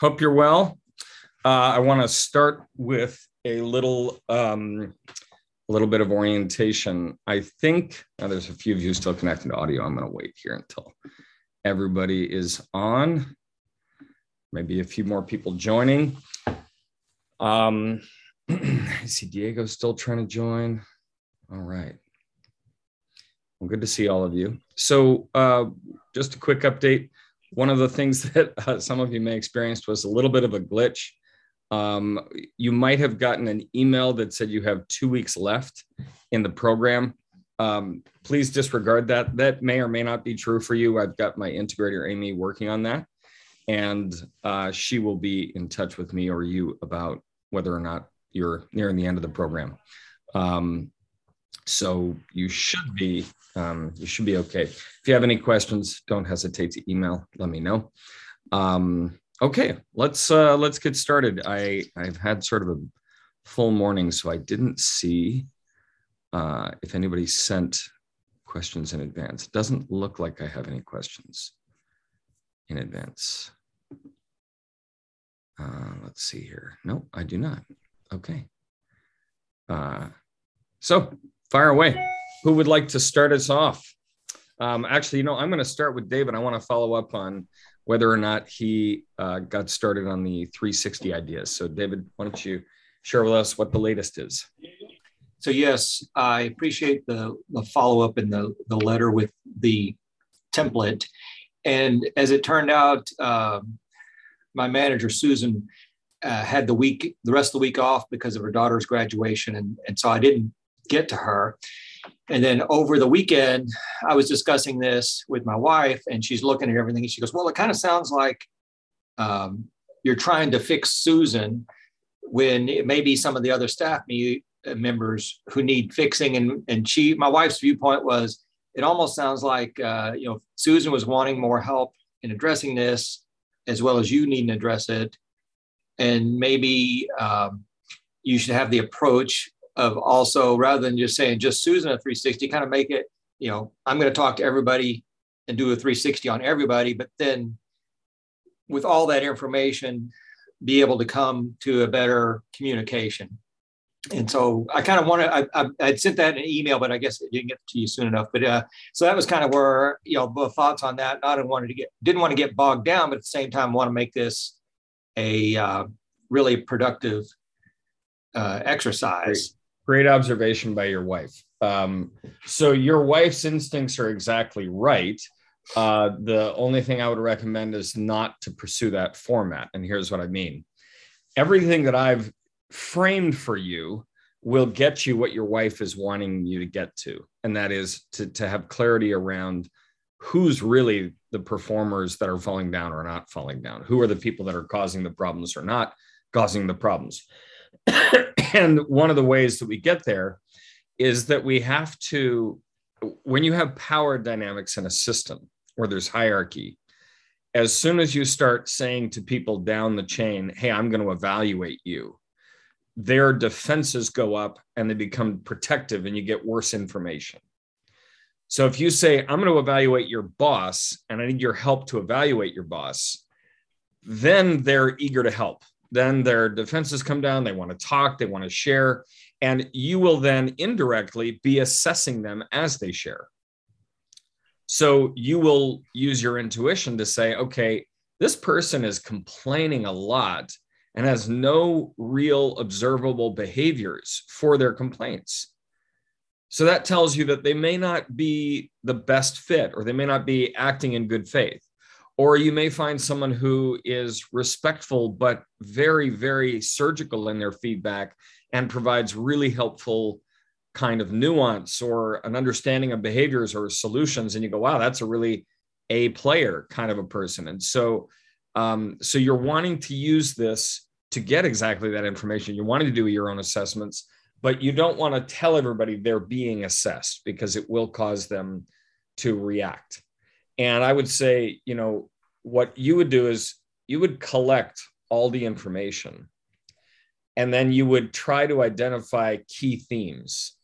Hope you're well. I want to start with a little bit of orientation. I think there's a few of you still connected to audio. I'm going to wait here until everybody is on. Maybe a few more people joining. I see Diego still trying to join. All right. Well, good to see all of you. So just a quick update. One of the things that some of you may have experienced was a little bit of a glitch. You might have gotten an email that said you have 2 weeks left in the program. Please disregard that. That may or may not be true for you. I've got my integrator, Amy, working on that. And she will be in touch with me or you about whether or not you're nearing the end of the program. So you should be okay. If you have any questions, don't hesitate to email. Let me know. Okay, let's get started. I've had sort of a full morning, so I didn't see if anybody sent questions in advance. It doesn't look like I have any questions in advance. Let's see here. No, I do not. Okay. So fire away. Who would like to start us off? Actually, I'm going to start with David. I want to follow up on whether or not he got started on the 360 ideas. So David, why don't you share with us what the latest is? So yes, I appreciate the follow-up in the letter with the template. And as it turned out, my manager, Susan, had the rest of the week off because of her daughter's graduation. And so I didn't get to her. And then over the weekend, I was discussing this with my wife, and she's looking at everything. And she goes, well, it kind of sounds like you're trying to fix Susan when it may be some of the other staff members who need fixing. And my wife's viewpoint was, it almost sounds like, Susan was wanting more help in addressing this, as well as you need to address it. And maybe you should have the approach of also, rather than just saying just Susan a 360, kind of make it, I'm going to talk to everybody and do a 360 on everybody, but then with all that information, be able to come to a better communication. And so I kind of I'd sent that in an email, but I guess it didn't get to you soon enough. But so that was kind of where, both thoughts on that. Didn't want to get bogged down, but at the same time, want to make this a really productive exercise. Great observation by your wife. So your wife's instincts are exactly right. The only thing I would recommend is not to pursue that format. And here's what I mean. Everything that I've framed for you will get you what your wife is wanting you to get to. And that is to have clarity around who's really the performers that are falling down or not falling down. Who are the people that are causing the problems or not causing the problems. And one of the ways that we get there is that we have to, when you have power dynamics in a system where there's hierarchy, as soon as you start saying to people down the chain, hey, I'm going to evaluate you, their defenses go up and they become protective and you get worse information. So if you say, I'm going to evaluate your boss and I need your help to evaluate your boss, then they're eager to help. Then their defenses come down, they want to talk, they want to share, and you will then indirectly be assessing them as they share. So you will use your intuition to say, okay, this person is complaining a lot and has no real observable behaviors for their complaints. So that tells you that they may not be the best fit, or they may not be acting in good faith. Or you may find someone who is respectful, but very, very surgical in their feedback and provides really helpful kind of nuance or an understanding of behaviors or solutions. And you go, wow, that's a really A player kind of a person. And so you're wanting to use this to get exactly that information. You're wanting to do your own assessments, but you don't want to tell everybody they're being assessed because it will cause them to react. And I would say, what you would do is you would collect all the information and then you would try to identify key themes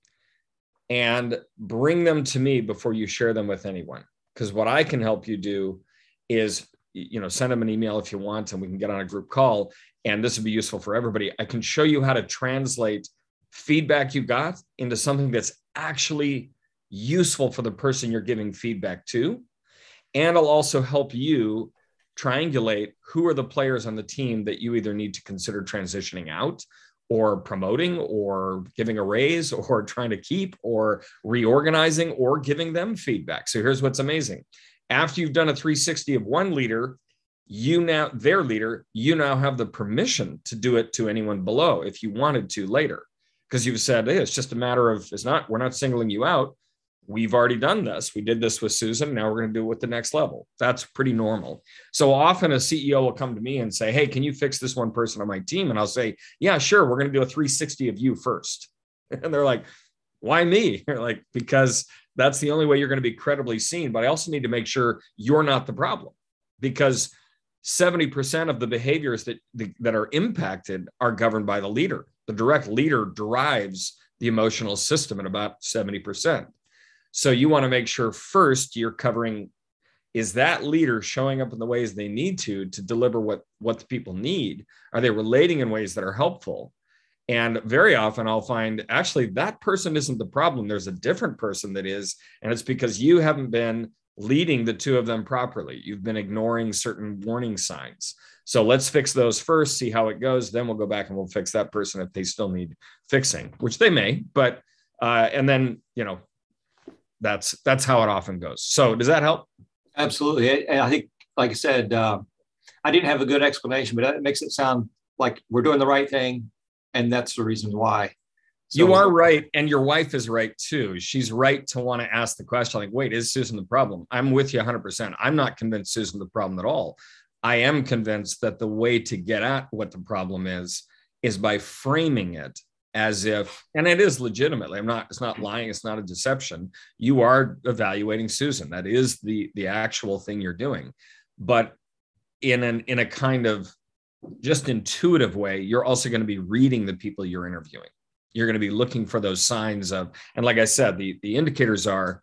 and bring them to me before you share them with anyone. Because what I can help you do is send them an email if you want, and we can get on a group call. And this would be useful for everybody. I can show you how to translate feedback you got into something that's actually useful for the person you're giving feedback to. And I'll also help you triangulate who are the players on the team that you either need to consider transitioning out, or promoting, or giving a raise, or trying to keep, or reorganizing, or giving them feedback. So here's what's amazing. After you've done a 360 of one leader, their leader, you now have the permission to do it to anyone below if you wanted to later. Because you've said, hey, it's just a matter of, we're not singling you out. We've already done this. We did this with Susan. Now we're going to do it with the next level. That's pretty normal. So often a CEO will come to me and say, hey, can you fix this one person on my team? And I'll say, yeah, sure. We're going to do a 360 of you first. And they're like, why me? You're like, because that's the only way you're going to be credibly seen. But I also need to make sure you're not the problem, because 70% of the behaviors that are impacted are governed by the leader. The direct leader drives the emotional system at about 70%. So you want to make sure first you're covering, is that leader showing up in the ways they need to deliver what the people need? Are they relating in ways that are helpful? And very often I'll find actually that person isn't the problem. There's a different person that is, and it's because you haven't been leading the two of them properly. You've been ignoring certain warning signs. So let's fix those first, see how it goes. Then we'll go back and we'll fix that person if they still need fixing, which they may, but, and then, that's how it often goes. So does that help? Absolutely. And I think, like I said, I didn't have a good explanation, but it makes it sound like we're doing the right thing. And that's the reason why. So, you are right. And your wife is right too. She's right to want to ask the question, like, wait, is Susan the problem? I'm with you 100%. I'm not convinced Susan's the problem at all. I am convinced that the way to get at what the problem is by framing it as if, and it is legitimately, it's not lying. It's not a deception. You are evaluating Susan. That is the actual thing you're doing. But in a kind of just intuitive way, you're also going to be reading the people you're interviewing. You're going to be looking for those signs of, and like I said, the indicators are,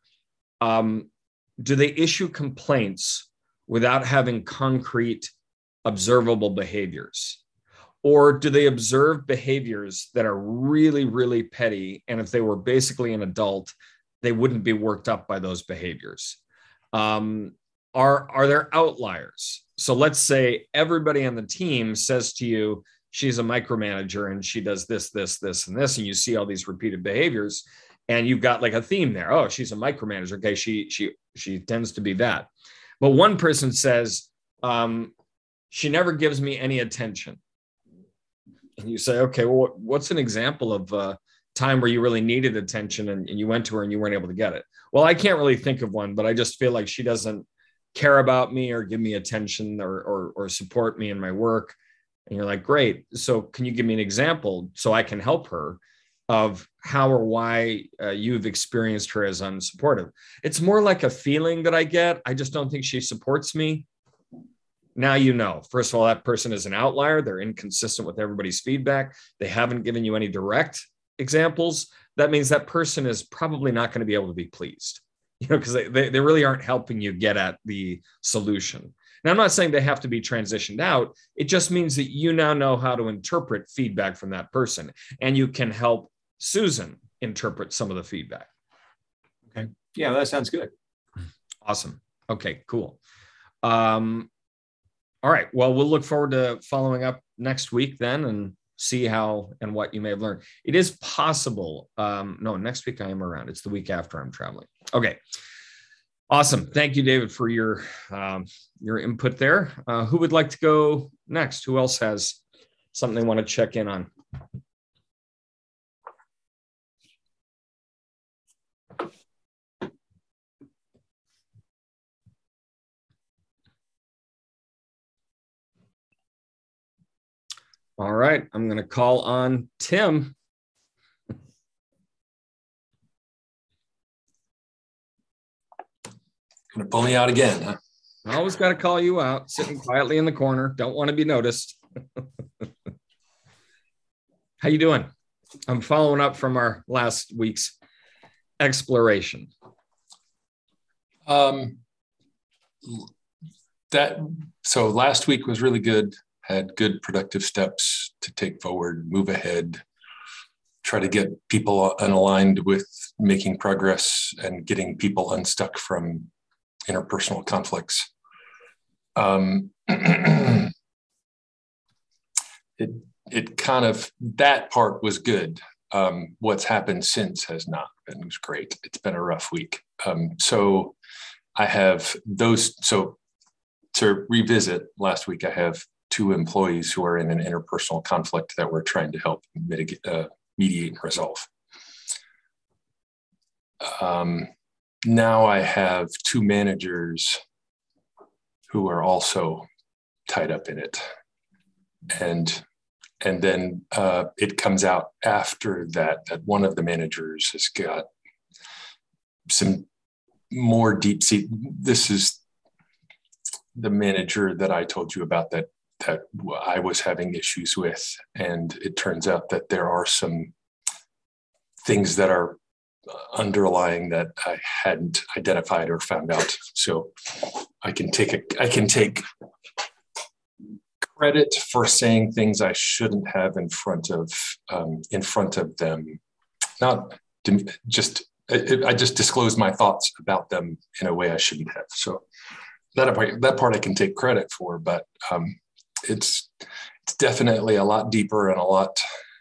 do they issue complaints without having concrete observable behaviors? Or do they observe behaviors that are really, really petty? And if they were basically an adult, they wouldn't be worked up by those behaviors. Are there outliers? So let's say everybody on the team says to you, she's a micromanager and she does this, this, this, and this, and you see all these repeated behaviors, and you've got like a theme there. Oh, she's a micromanager. Okay, she tends to be that. But one person says, she never gives me any attention. And you say, okay, well, what's an example of a time where you really needed attention and you went to her and you weren't able to get it? Well, I can't really think of one, but I just feel like she doesn't care about me or give me attention or support me in my work. And you're like, great. So can you give me an example so I can help her of how or why you've experienced her as unsupportive? It's more like a feeling that I get. I just don't think she supports me. Now, first of all, that person is an outlier. They're inconsistent with everybody's feedback. They haven't given you any direct examples. That means that person is probably not going to be able to be pleased, because they really aren't helping you get at the solution. Now, I'm not saying they have to be transitioned out. It just means that you now know how to interpret feedback from that person, and you can help Susan interpret some of the feedback. Okay. Yeah, that sounds good. Awesome. Okay, cool. All right. Well, we'll look forward to following up next week then and see how and what you may have learned. It is possible. No, next week I am around. It's the week after I'm traveling. Okay. Awesome. Thank you, David, for your input there. Who would like to go next? Who else has something they want to check in on? All right, I'm going to call on Tim. Going to pull me out again, huh? I always got to call you out, sitting quietly in the corner. Don't want to be noticed. How you doing? I'm following up from our last week's exploration. that, so last week was really good, had good productive steps to take forward, move ahead, try to get people unaligned with making progress and getting people unstuck from interpersonal conflicts. It kind of, that part was good. What's happened since has not been. It was great. It's been a rough week. So I have those, so to revisit last week, I have 2 employees who are in an interpersonal conflict that we're trying to help mediate and resolve. Now I have 2 managers who are also tied up in it. And then it comes out after that one of the managers has got some more deep seat. This is the manager that I told you about that I was having issues with. And it turns out that there are some things that are underlying that I hadn't identified or found out. So I can take credit for saying things I shouldn't have in front of them. Not just, I just disclosed my thoughts about them in a way I shouldn't have. So that part I can take credit for, but it's definitely a lot deeper and a lot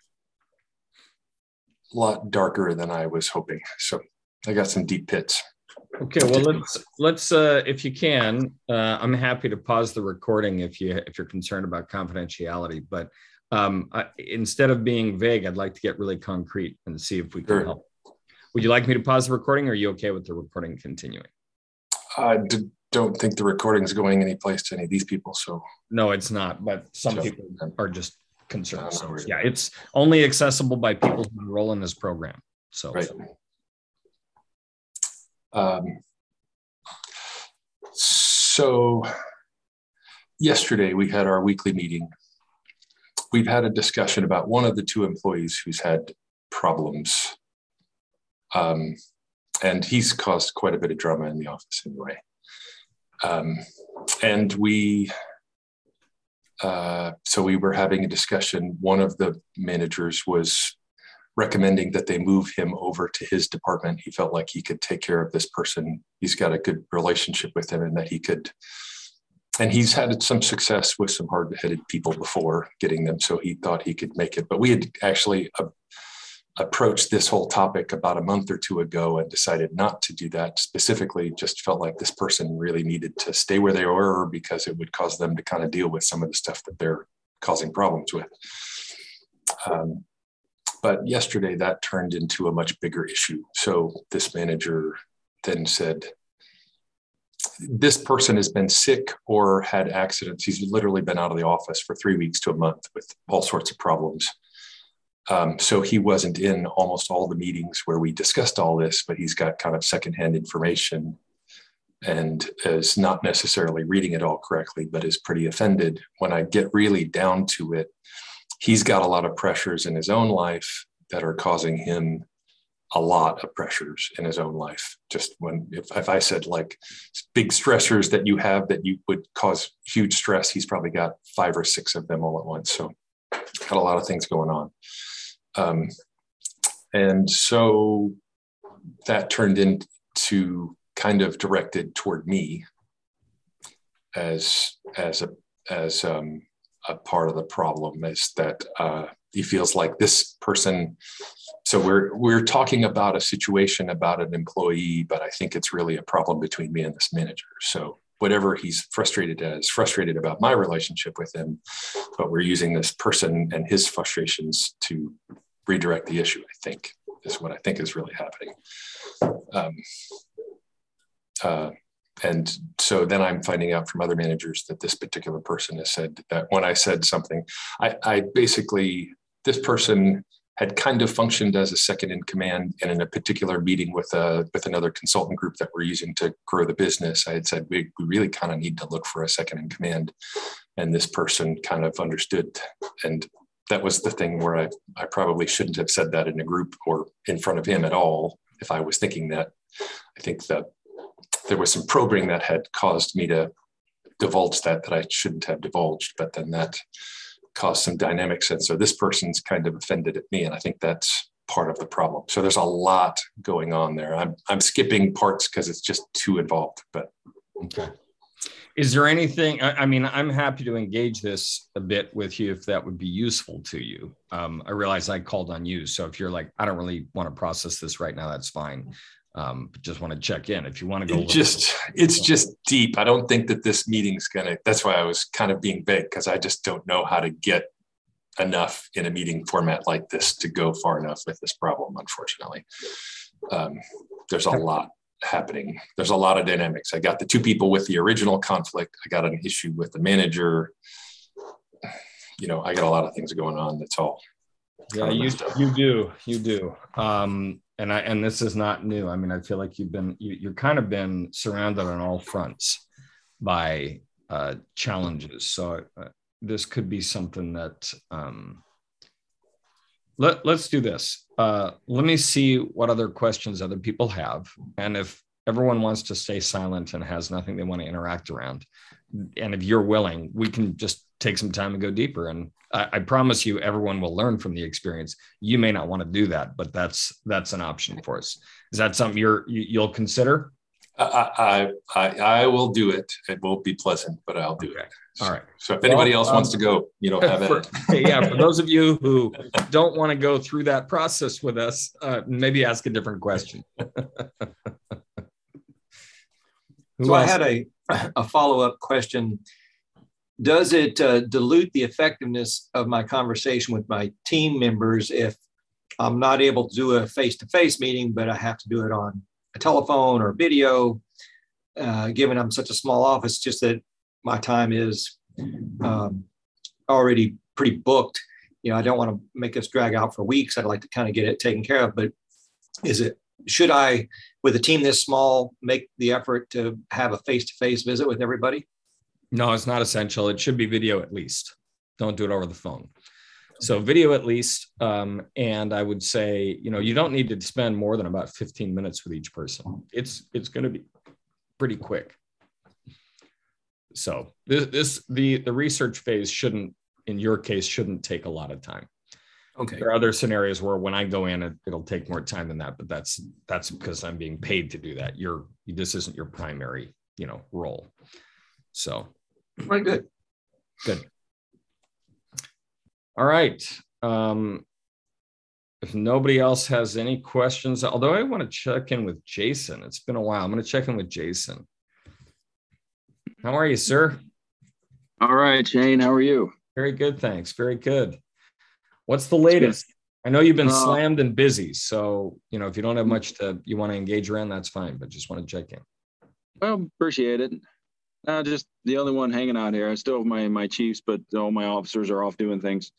darker than I was hoping. So I got some deep pits. Okay, well, let's if you can, I'm happy to pause the recording if you're concerned about confidentiality. But instead of being vague, I'd like to get really concrete and see if we can help. Would you like me to pause the recording, or are you okay with the recording continuing? I don't think the recording is going any place to any of these people. So no, it's not. But some people are just concerned. So, yeah, it's only accessible by people who enroll in this program. So. Right. So yesterday we had our weekly meeting. We've had a discussion about one of the 2 employees who's had problems. And he's caused quite a bit of drama in the office anyway. And so we were having a discussion. One of the managers was recommending that they move him over to his department. He felt like he could take care of this person. He's got a good relationship with him, and that he could, and he's had some success with some hard-headed people before getting them. So he thought he could make it. But we had actually approached this whole topic about a month or 2 ago and decided not to do that. Specifically, just felt like this person really needed to stay where they were because it would cause them to kind of deal with some of the stuff that they're causing problems with. But yesterday that turned into a much bigger issue. So this manager then said, this person has been sick or had accidents. He's literally been out of the office for 3 weeks to a month with all sorts of problems. So he wasn't in almost all the meetings where we discussed all this, but he's got kind of secondhand information and is not necessarily reading it all correctly, but is pretty offended. When I get really down to it, he's got a lot of pressures in his own life that are causing him a lot of pressures in his own life. Just if I said like big stressors that you have that you would cause huge stress, he's probably got 5 or 6 of them all at once. So got a lot of things going on. And so that turned into kind of directed toward me as a part of the problem, is that he feels like this person. So we're talking about a situation about an employee, but I think it's really a problem between me and this manager. So whatever he's frustrated about my relationship with him, but we're using this person and his frustrations to redirect the issue, I think, is what I think is really happening. And so then I'm finding out from other managers that this particular person has said that when I said something, I basically, this person had kind of functioned as a second in command, and in a particular meeting with another consultant group that we're using to grow the business, I had said, we really kind of need to look for a second in command. And this person kind of understood. And that was the thing where I probably shouldn't have said that in a group or in front of him at all if I was thinking that. I think that there was some probing that had caused me to divulged that I shouldn't have divulged, but then that caused some dynamics. And so this person's kind of offended at me. And I think that's part of the problem. So there's a lot going on there. I'm skipping parts because it's just too involved, but. Okay. Is there anything, I mean, I'm happy to engage this a bit with you if that would be useful to you. I realize I called on you. So if you're like, I don't really want to process this right now, that's fine. But just want to check in. If you want to go. It's just deep. I don't think that this meeting's that's why I was kind of being vague, because I just don't know how to get enough in a meeting format like this to go far enough with this problem, unfortunately. There's a lot happening. There's a lot of dynamics. I got the two people with the original conflict. I got an issue with the manager. I got a lot of things going on. That's all. Yeah, you do. And this is not new. I mean, I feel like you're kind of been surrounded on all fronts by challenges. So this could be something that let's do this. Let me see what other questions other people have. And if everyone wants to stay silent and has nothing they want to interact around, and if you're willing, we can just take some time and go deeper. And I promise you, everyone will learn from the experience. You may not want to do that, but that's an option for us. Is that something you'll consider? I will do it. It won't be pleasant, but I'll do it. All right. So if anybody else wants to go, have it. For those of you who don't want to go through that process with us, maybe ask a different question. So I had a follow-up question. Does it dilute the effectiveness of my conversation with my team members if I'm not able to do a face-to-face meeting, but I have to do it on a telephone or video, given I'm such a small office, just that my time is already pretty booked. I don't want to make us drag out for weeks. I'd like to kind of get it taken care of, but should I, with a team this small, make the effort to have a face-to-face visit with everybody? No, it's not essential. It should be video at least. Don't do it over the phone. So video at least. And I would say, you don't need to spend more than about 15 minutes with each person. It's going to be pretty quick. So the research phase in your case, shouldn't take a lot of time. Okay. There are other scenarios where when I go in, it'll take more time than that, but that's because I'm being paid to do that. This isn't your primary, role. So. Right. Good. All right. If nobody else has any questions, although I want to check in with Jason. It's been a while. I'm going to check in with Jason. How are you, sir? All right, Shane. How are you? Very good, thanks. Very good. What's the latest? I know you've been slammed and busy. So, if you don't have much you want to engage around, that's fine, but just want to check in. Well, appreciate it. Just the only one hanging out here. I still have my chiefs, but all my officers are off doing things.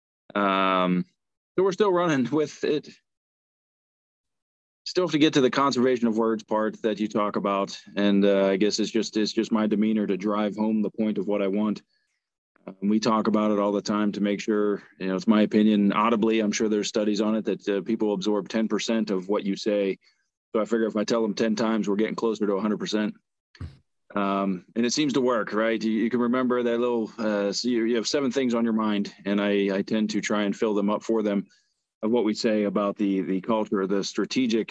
So we're still running with it. Still have to get to the conservation of words part that you talk about. And I guess it's just my demeanor to drive home the point of what I want. We talk about it all the time to make sure, it's my opinion, audibly, I'm sure there's studies on it that people absorb 10% of what you say. So I figure if I tell them 10 times, we're getting closer to 100%. And it seems to work, right? You can remember that little, so you have 7 things on your mind, and I tend to try and fill them up for them of what we say about the culture, the strategic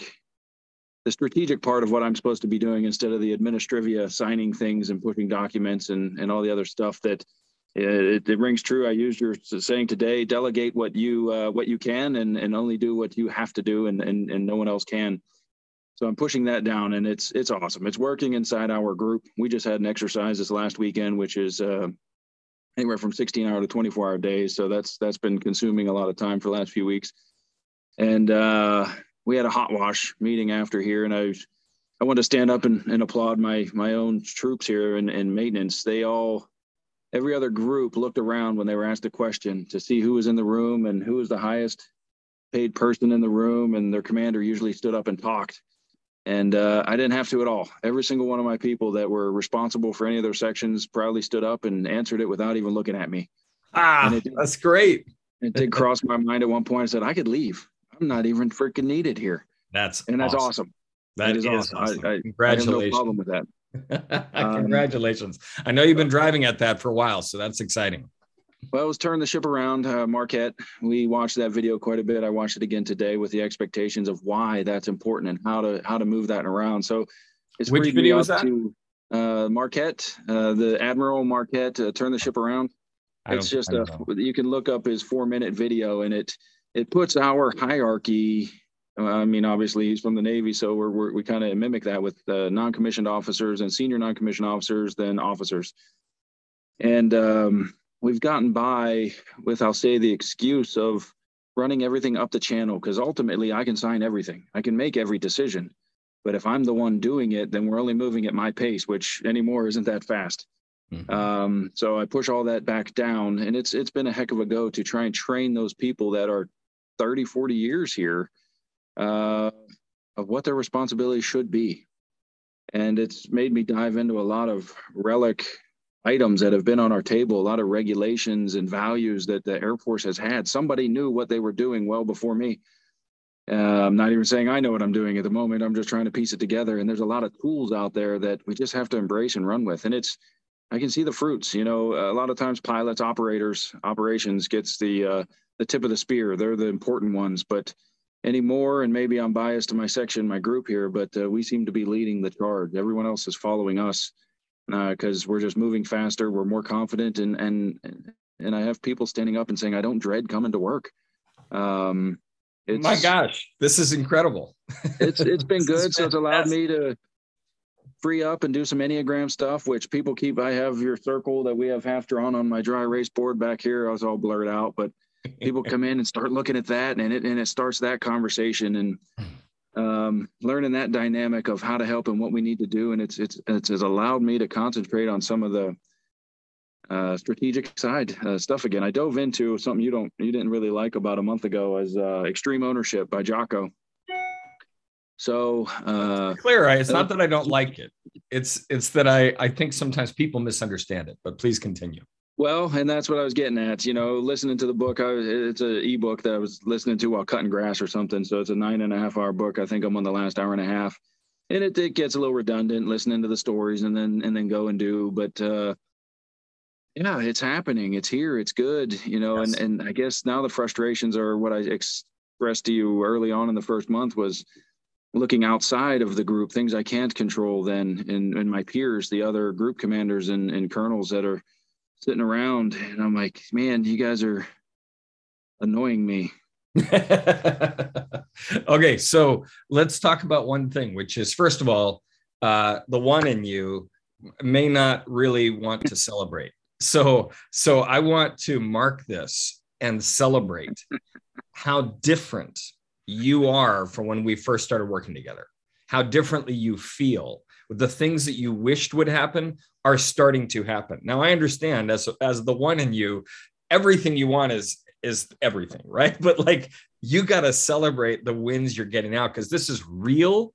part of what I'm supposed to be doing instead of the administrivia, signing things and pushing documents and all the other stuff that it rings true. I used your saying today, delegate what you can and only do what you have to do and no one else can. So I'm pushing that down, and it's awesome. It's working inside our group. We just had an exercise this last weekend, which is anywhere from 16-hour to 24-hour days. So that's been consuming a lot of time for the last few weeks. And we had a hot wash meeting after here, and I wanted to stand up and applaud my own troops here in maintenance. Every other group looked around when they were asked a question to see who was in the room and who was the highest paid person in the room, and their commander usually stood up and talked. And I didn't have to at all. Every single one of my people that were responsible for any of their sections proudly stood up and answered it without even looking at me. That's great. It did cross my mind at one point. I said, I could leave. I'm not even freaking needed here. That's awesome. That is awesome. I Congratulations. have no problem with that. Congratulations. I know you've been driving at that for a while, so that's exciting. Well, it was Turn the Ship Around, Marquette. We watched that video quite a bit. I watched it again today with the expectations of why that's important and how to move that around. So it's which video was that? To Marquette, the Admiral Marquette, Turn the Ship Around. It's just you can look up his 4-minute video, and it puts our hierarchy. I mean, obviously he's from the Navy, so we kind of mimic that with non-commissioned officers and senior non-commissioned officers, then officers. And we've gotten by with, I'll say, the excuse of running everything up the channel, because ultimately I can sign everything. I can make every decision. But if I'm the one doing it, then we're only moving at my pace, which anymore isn't that fast. Mm-hmm. So I push all that back down, and it's been a heck of a go to try and train those people that are 30, 40 years here of what their responsibility should be. And it's made me dive into a lot of relic items that have been on our table, a lot of regulations and values that the Air Force has had. Somebody knew what they were doing well before me. I'm not even saying I know what I'm doing at the moment. I'm just trying to piece it together. And there's a lot of tools out there that we just have to embrace and run with. And I can see the fruits. A lot of times pilots, operations gets the tip of the spear. They're the important ones. But anymore, and maybe I'm biased to my section, my group here, but we seem to be leading the charge. Everyone else is following us because we're just moving faster. We're more confident. And I have people standing up and saying, I don't dread coming to work. My gosh, this is incredible. It's been good. So it's allowed me to free up and do some Enneagram stuff, which people keep. I have your circle that we have half drawn on my dry erase board back here. I was all blurred out, but people come in and start looking at that, and it starts that conversation and learning that dynamic of how to help and what we need to do. And it's allowed me to concentrate on some of the strategic side stuff again. I dove into something you didn't really like about a month ago as Extreme Ownership by Jocko. So clear. It's not that I don't like it. It's that I think sometimes people misunderstand it, but please continue. Well, and that's what I was getting at, listening to the book. It's an ebook that I was listening to while cutting grass or something. So it's a 9.5-hour book. I think I'm on the last hour and a half, and it gets a little redundant listening to the stories and then go and do. But yeah, it's happening. It's here. It's good, yes. And I guess now the frustrations are what I expressed to you early on in the first month was looking outside of the group, things I can't control then, and my peers, the other group commanders and colonels that are sitting around. And I'm like, man, you guys are annoying me. Okay, so let's talk about one thing, which is, first of all, the one in you may not really want to celebrate. So I want to mark this and celebrate how different you are from when we first started working together, how differently you feel. The things that you wished would happen are starting to happen. Now, I understand as the one in you, everything you want is everything, right? But like, you got to celebrate the wins you're getting out, because this is real,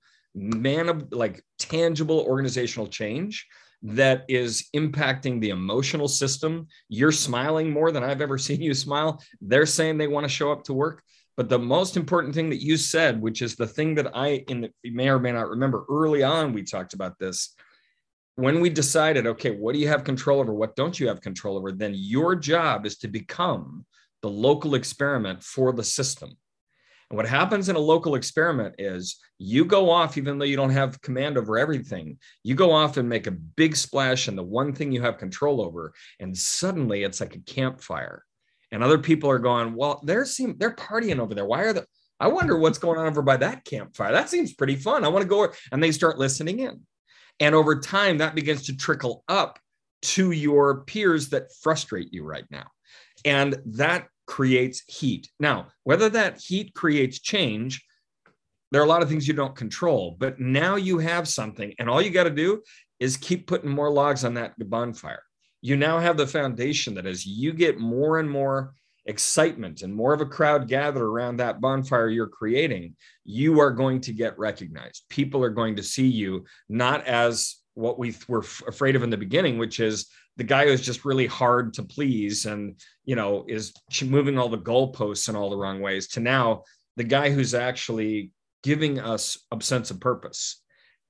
tangible organizational change that is impacting the emotional system. You're smiling more than I've ever seen you smile. They're saying they want to show up to work. But the most important thing that you said, which is the thing that you may or may not remember, early on, we talked about this. When we decided, okay, what do you have control over? What don't you have control over? Then your job is to become the local experiment for the system. And what happens in a local experiment is you go off, even though you don't have command over everything, you go off and make a big splash in the one thing you have control over. And suddenly it's like a campfire. And other people are going, well, they're partying over there. I wonder what's going on over by that campfire. That seems pretty fun. I want to go. And they start listening in. And over time, that begins to trickle up to your peers that frustrate you right now. And that creates heat. Now, whether that heat creates change, there are a lot of things you don't control. But now you have something. And all you got to do is keep putting more logs on that bonfire. You now have the foundation that as you get more and more excitement and more of a crowd gather around that bonfire you're creating, you are going to get recognized. People are going to see you not as what we were afraid of in the beginning, which is the guy who's just really hard to please and, is moving all the goalposts in all the wrong ways, to now the guy who's actually giving us a sense of purpose.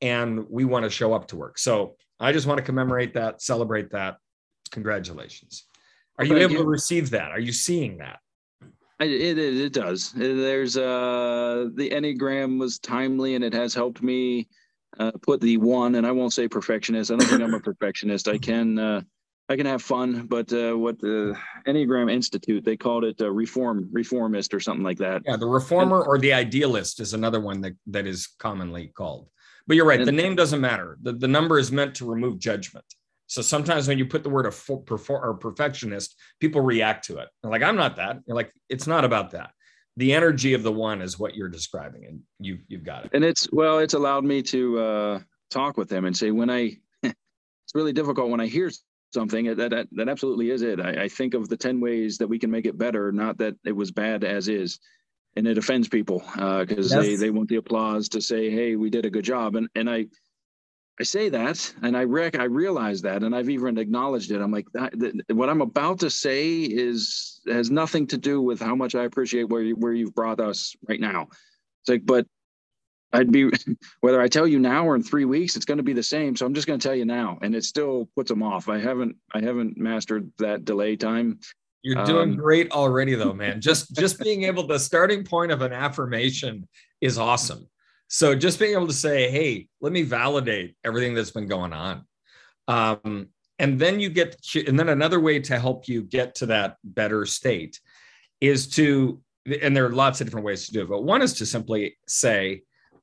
and we want to show up to work. So I just want to commemorate that, celebrate that. Congratulations. Are you able to receive that? Are you seeing that? It does. There's the Enneagram was timely, and it has helped me put the one, and I won't say perfectionist. I don't think I'm a perfectionist. I can have fun, but what the Enneagram Institute, they called it reformist or something like that. Yeah, the reformer or the idealist is another one that is commonly called. But you're right, the name doesn't matter. The number is meant to remove judgment. So sometimes when you put the word or perfectionist, people react to it. They're like, I'm not that. You're like, it's not about that. The energy of the one is what you're describing, and you've got it. And it's allowed me to talk with them and say, it's really difficult when I hear something that absolutely is it. I think of the 10 ways that we can make it better, not that it was bad as is. And it offends people because they want the applause to say, hey, we did a good job. And I say that, and I realize that, and I've even acknowledged it. I'm like, what I'm about to say has nothing to do with how much I appreciate where you've brought us right now. It's like, but I'd be, whether I tell you now or in 3 weeks, it's going to be the same. So I'm just going to tell you now, and it still puts them off. I haven't mastered that delay time. You're doing great already, though, man. Just being able, the starting point of an affirmation is awesome. So just being able to say, hey, let me validate everything that's been going on. And then and then another way to help you get to that better state is to, and there are lots of different ways to do it, but one is to simply say,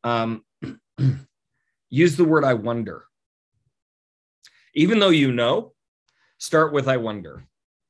use the word I wonder. Even though you know, start with I wonder.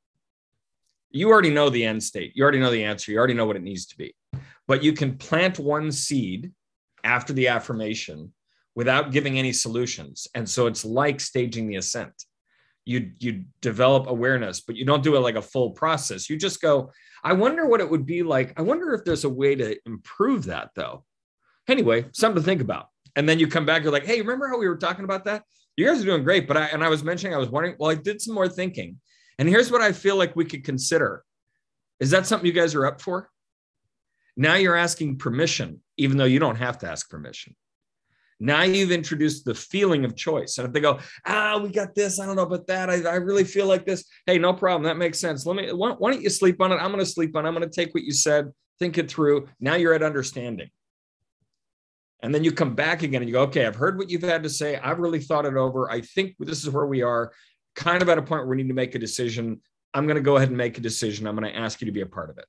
You already know the end state. You already know the answer. You already know what it needs to be. But you can plant one seed after the affirmation without giving any solutions. And so it's like staging the ascent. You develop awareness, but you don't do it like a full process. You just go, I wonder what it would be like. I wonder if there's a way to improve that, though. Anyway, something to think about. And then you come back, you're like, hey, remember how we were talking about that? You guys are doing great. But I was mentioning, I was wondering, well, I did some more thinking. And here's what I feel like we could consider. Is that something you guys are up for? Now you're asking permission, even though you don't have to ask permission. Now you've introduced the feeling of choice. And if they go, we got this, I don't know about that. I really feel like this. Hey, no problem. That makes sense. Why don't you sleep on it? I'm going to sleep on it. I'm going to take what you said, think it through. Now you're at understanding. And then you come back again and you go, okay, I've heard what you've had to say. I've really thought it over. I think this is where we are, kind of at a point where we need to make a decision. I'm going to go ahead and make a decision. I'm going to ask you to be a part of it.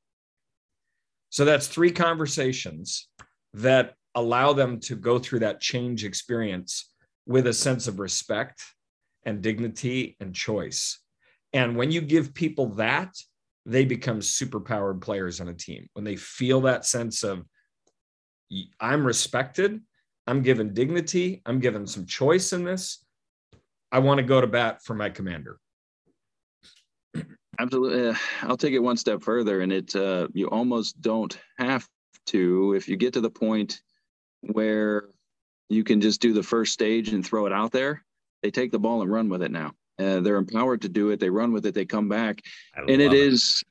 So that's 3 conversations that allow them to go through that change experience with a sense of respect and dignity and choice. And when you give people that, they become superpowered players on a team. When they feel that sense of, I'm respected, I'm given dignity, I'm given some choice in this, I want to go to bat for my commander. Absolutely. I'll take it one step further, and you almost don't have to. If you get to the point where you can just do the first stage and throw it out there, they take the ball and run with it now. They're empowered to do it. They run with it. They come back. And it is,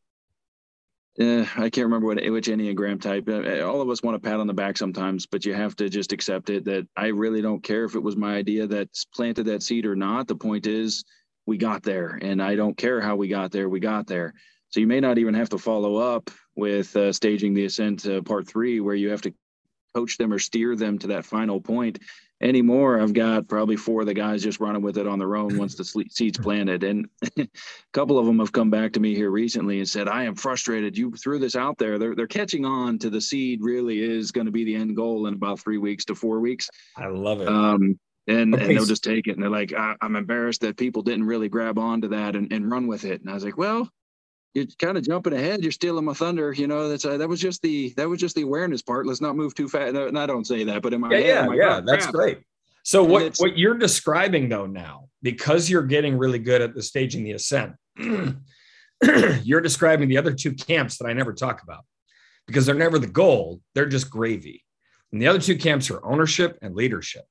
I can't remember which Enneagram type. All of us want a pat on the back sometimes, but you have to just accept it that I really don't care if it was my idea that planted that seed or not. The point is, we got there, and I don't care how we got there. We got there. So you may not even have to follow up with staging the ascent part 3, where you have to coach them or steer them to that final point anymore. I've got probably 4 of the guys just running with it on their own once the seed's planted. And a couple of them have come back to me here recently and said, I am frustrated. You threw this out there. They're catching on to the seed really is going to be the end goal in about 3 weeks to 4 weeks. I love it. And they'll just take it. And they're like, I'm embarrassed that people didn't really grab onto that and run with it. And I was like, well, you're kind of jumping ahead. You're stealing my thunder. You know, that was just the awareness part. Let's not move too fast. And I don't say that, but in my head, yeah, that's great. So what you're describing though now, because you're getting really good at the staging the ascent, you're describing the other 2 camps that I never talk about because they're never the goal. They're just gravy. And the other 2 camps are ownership and leadership.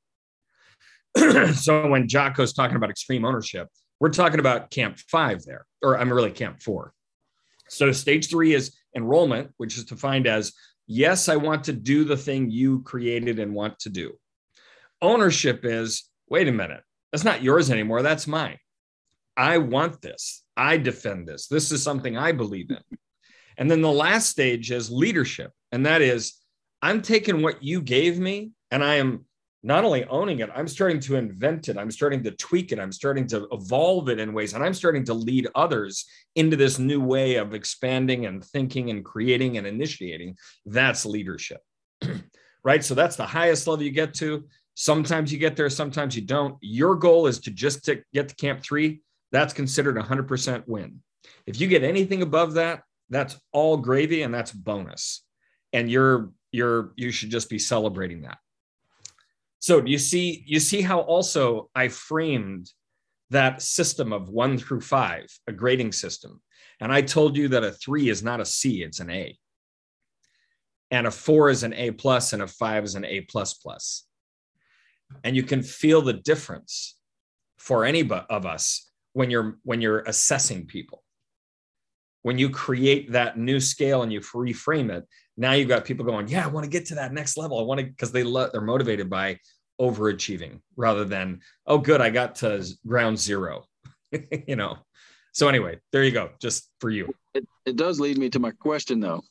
So when Jocko's talking about extreme ownership, we're talking about camp 5 there, or I'm really camp 4. So stage 3 is enrollment, which is defined as, yes, I want to do the thing you created and want to do. Ownership is, wait a minute, that's not yours anymore. That's mine. I want this. I defend this. This is something I believe in. And then the last stage is leadership. And that is, I'm taking what you gave me and I am not only owning it, I'm starting to invent it. I'm starting to tweak it. I'm starting to evolve it in ways, and I'm starting to lead others into this new way of expanding and thinking and creating and initiating. That's leadership, right? So that's the highest level you get to. Sometimes you get there, sometimes you don't. Your goal is to just get to Camp 3. That's considered a 100% win. If you get anything above that, that's all gravy and that's bonus. And you should just be celebrating that. So you see how also I framed that system of 1 through 5, a grading system. And I told you that a 3 is not a C, it's an A. And a 4 is an A plus and a 5 is an A plus plus. And you can feel the difference for any of us when you're assessing people. When you create that new scale and you reframe it, now you've got people going, yeah, I want to get to that next level. I want to, because they're motivated by overachieving rather than, oh, good, I got to ground zero, you know? So anyway, there you go. Just for you. It does lead me to my question though.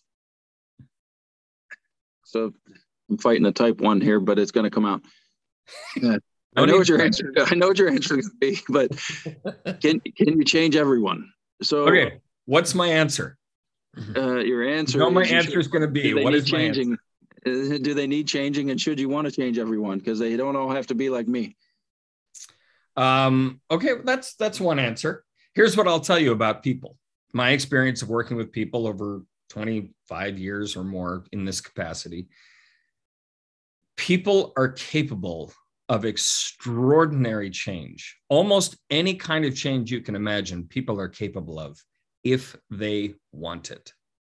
So I'm fighting a type 1 here, but it's going to come out. I know what your answer is going to be, but can you change everyone? So okay, what's my answer? Your answer. No, my answer is going to be, what is changing? My answer? Do they need changing, and should you want to change everyone? Because they don't all have to be like me. Okay, that's one answer. Here's what I'll tell you about people. My experience of working with people over 25 years or more in this capacity. People are capable of extraordinary change. Almost any kind of change you can imagine, people are capable of if they want it.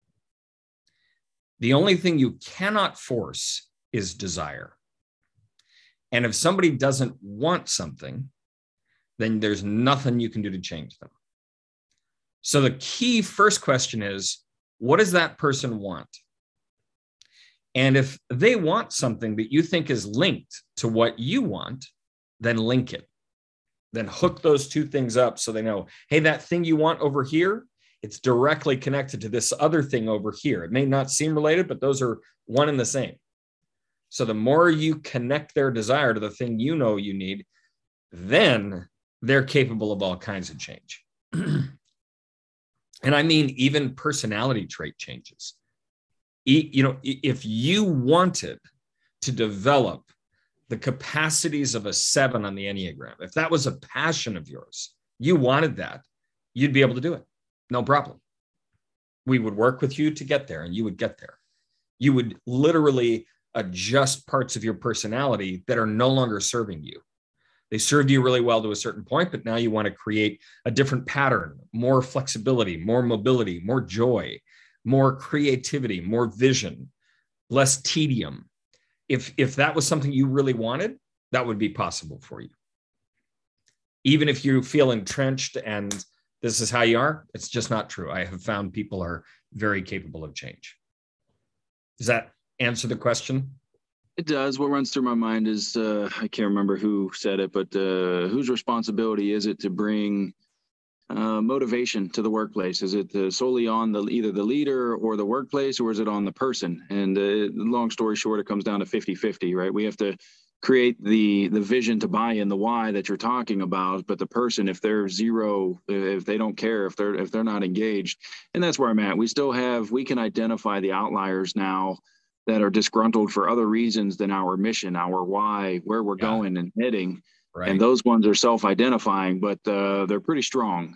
The only thing you cannot force is desire. And if somebody doesn't want something, then there's nothing you can do to change them. So the key first question is, what does that person want? And if they want something that you think is linked to what you want, then link it. Then hook those two things up so they know, hey, that thing you want over here, it's directly connected to this other thing over here. It may not seem related, but those are one and the same. So the more you connect their desire to the thing you know you need, then they're capable of all kinds of change. And I mean, even personality trait changes. You know, if you wanted to develop the capacities of a 7 on the Enneagram, if that was a passion of yours, you wanted that, you'd be able to do it. No problem. We would work with you to get there and you would get there. You would literally adjust parts of your personality that are no longer serving you. They served you really well to a certain point, but now you want to create a different pattern, more flexibility, more mobility, more joy, more creativity, more vision, less tedium. If that was something you really wanted, that would be possible for you. Even if you feel entrenched and this is how you are, it's just not true. I have found people are very capable of change. Does that answer the question? It does. What runs through my mind is, I can't remember who said it, but whose responsibility is it to bring motivation to the workplace? Is it solely on either the leader or the workplace, or is it on the person? And long story short, it comes down to 50-50, right? We have to create the vision to buy in the why that you're talking about, but the person, if they're zero, if they don't care, if they're not engaged, and that's where I'm at. We can identify the outliers now that are disgruntled for other reasons than our mission, our why, where we're going and heading. Right. And those ones are self-identifying, but they're pretty strong.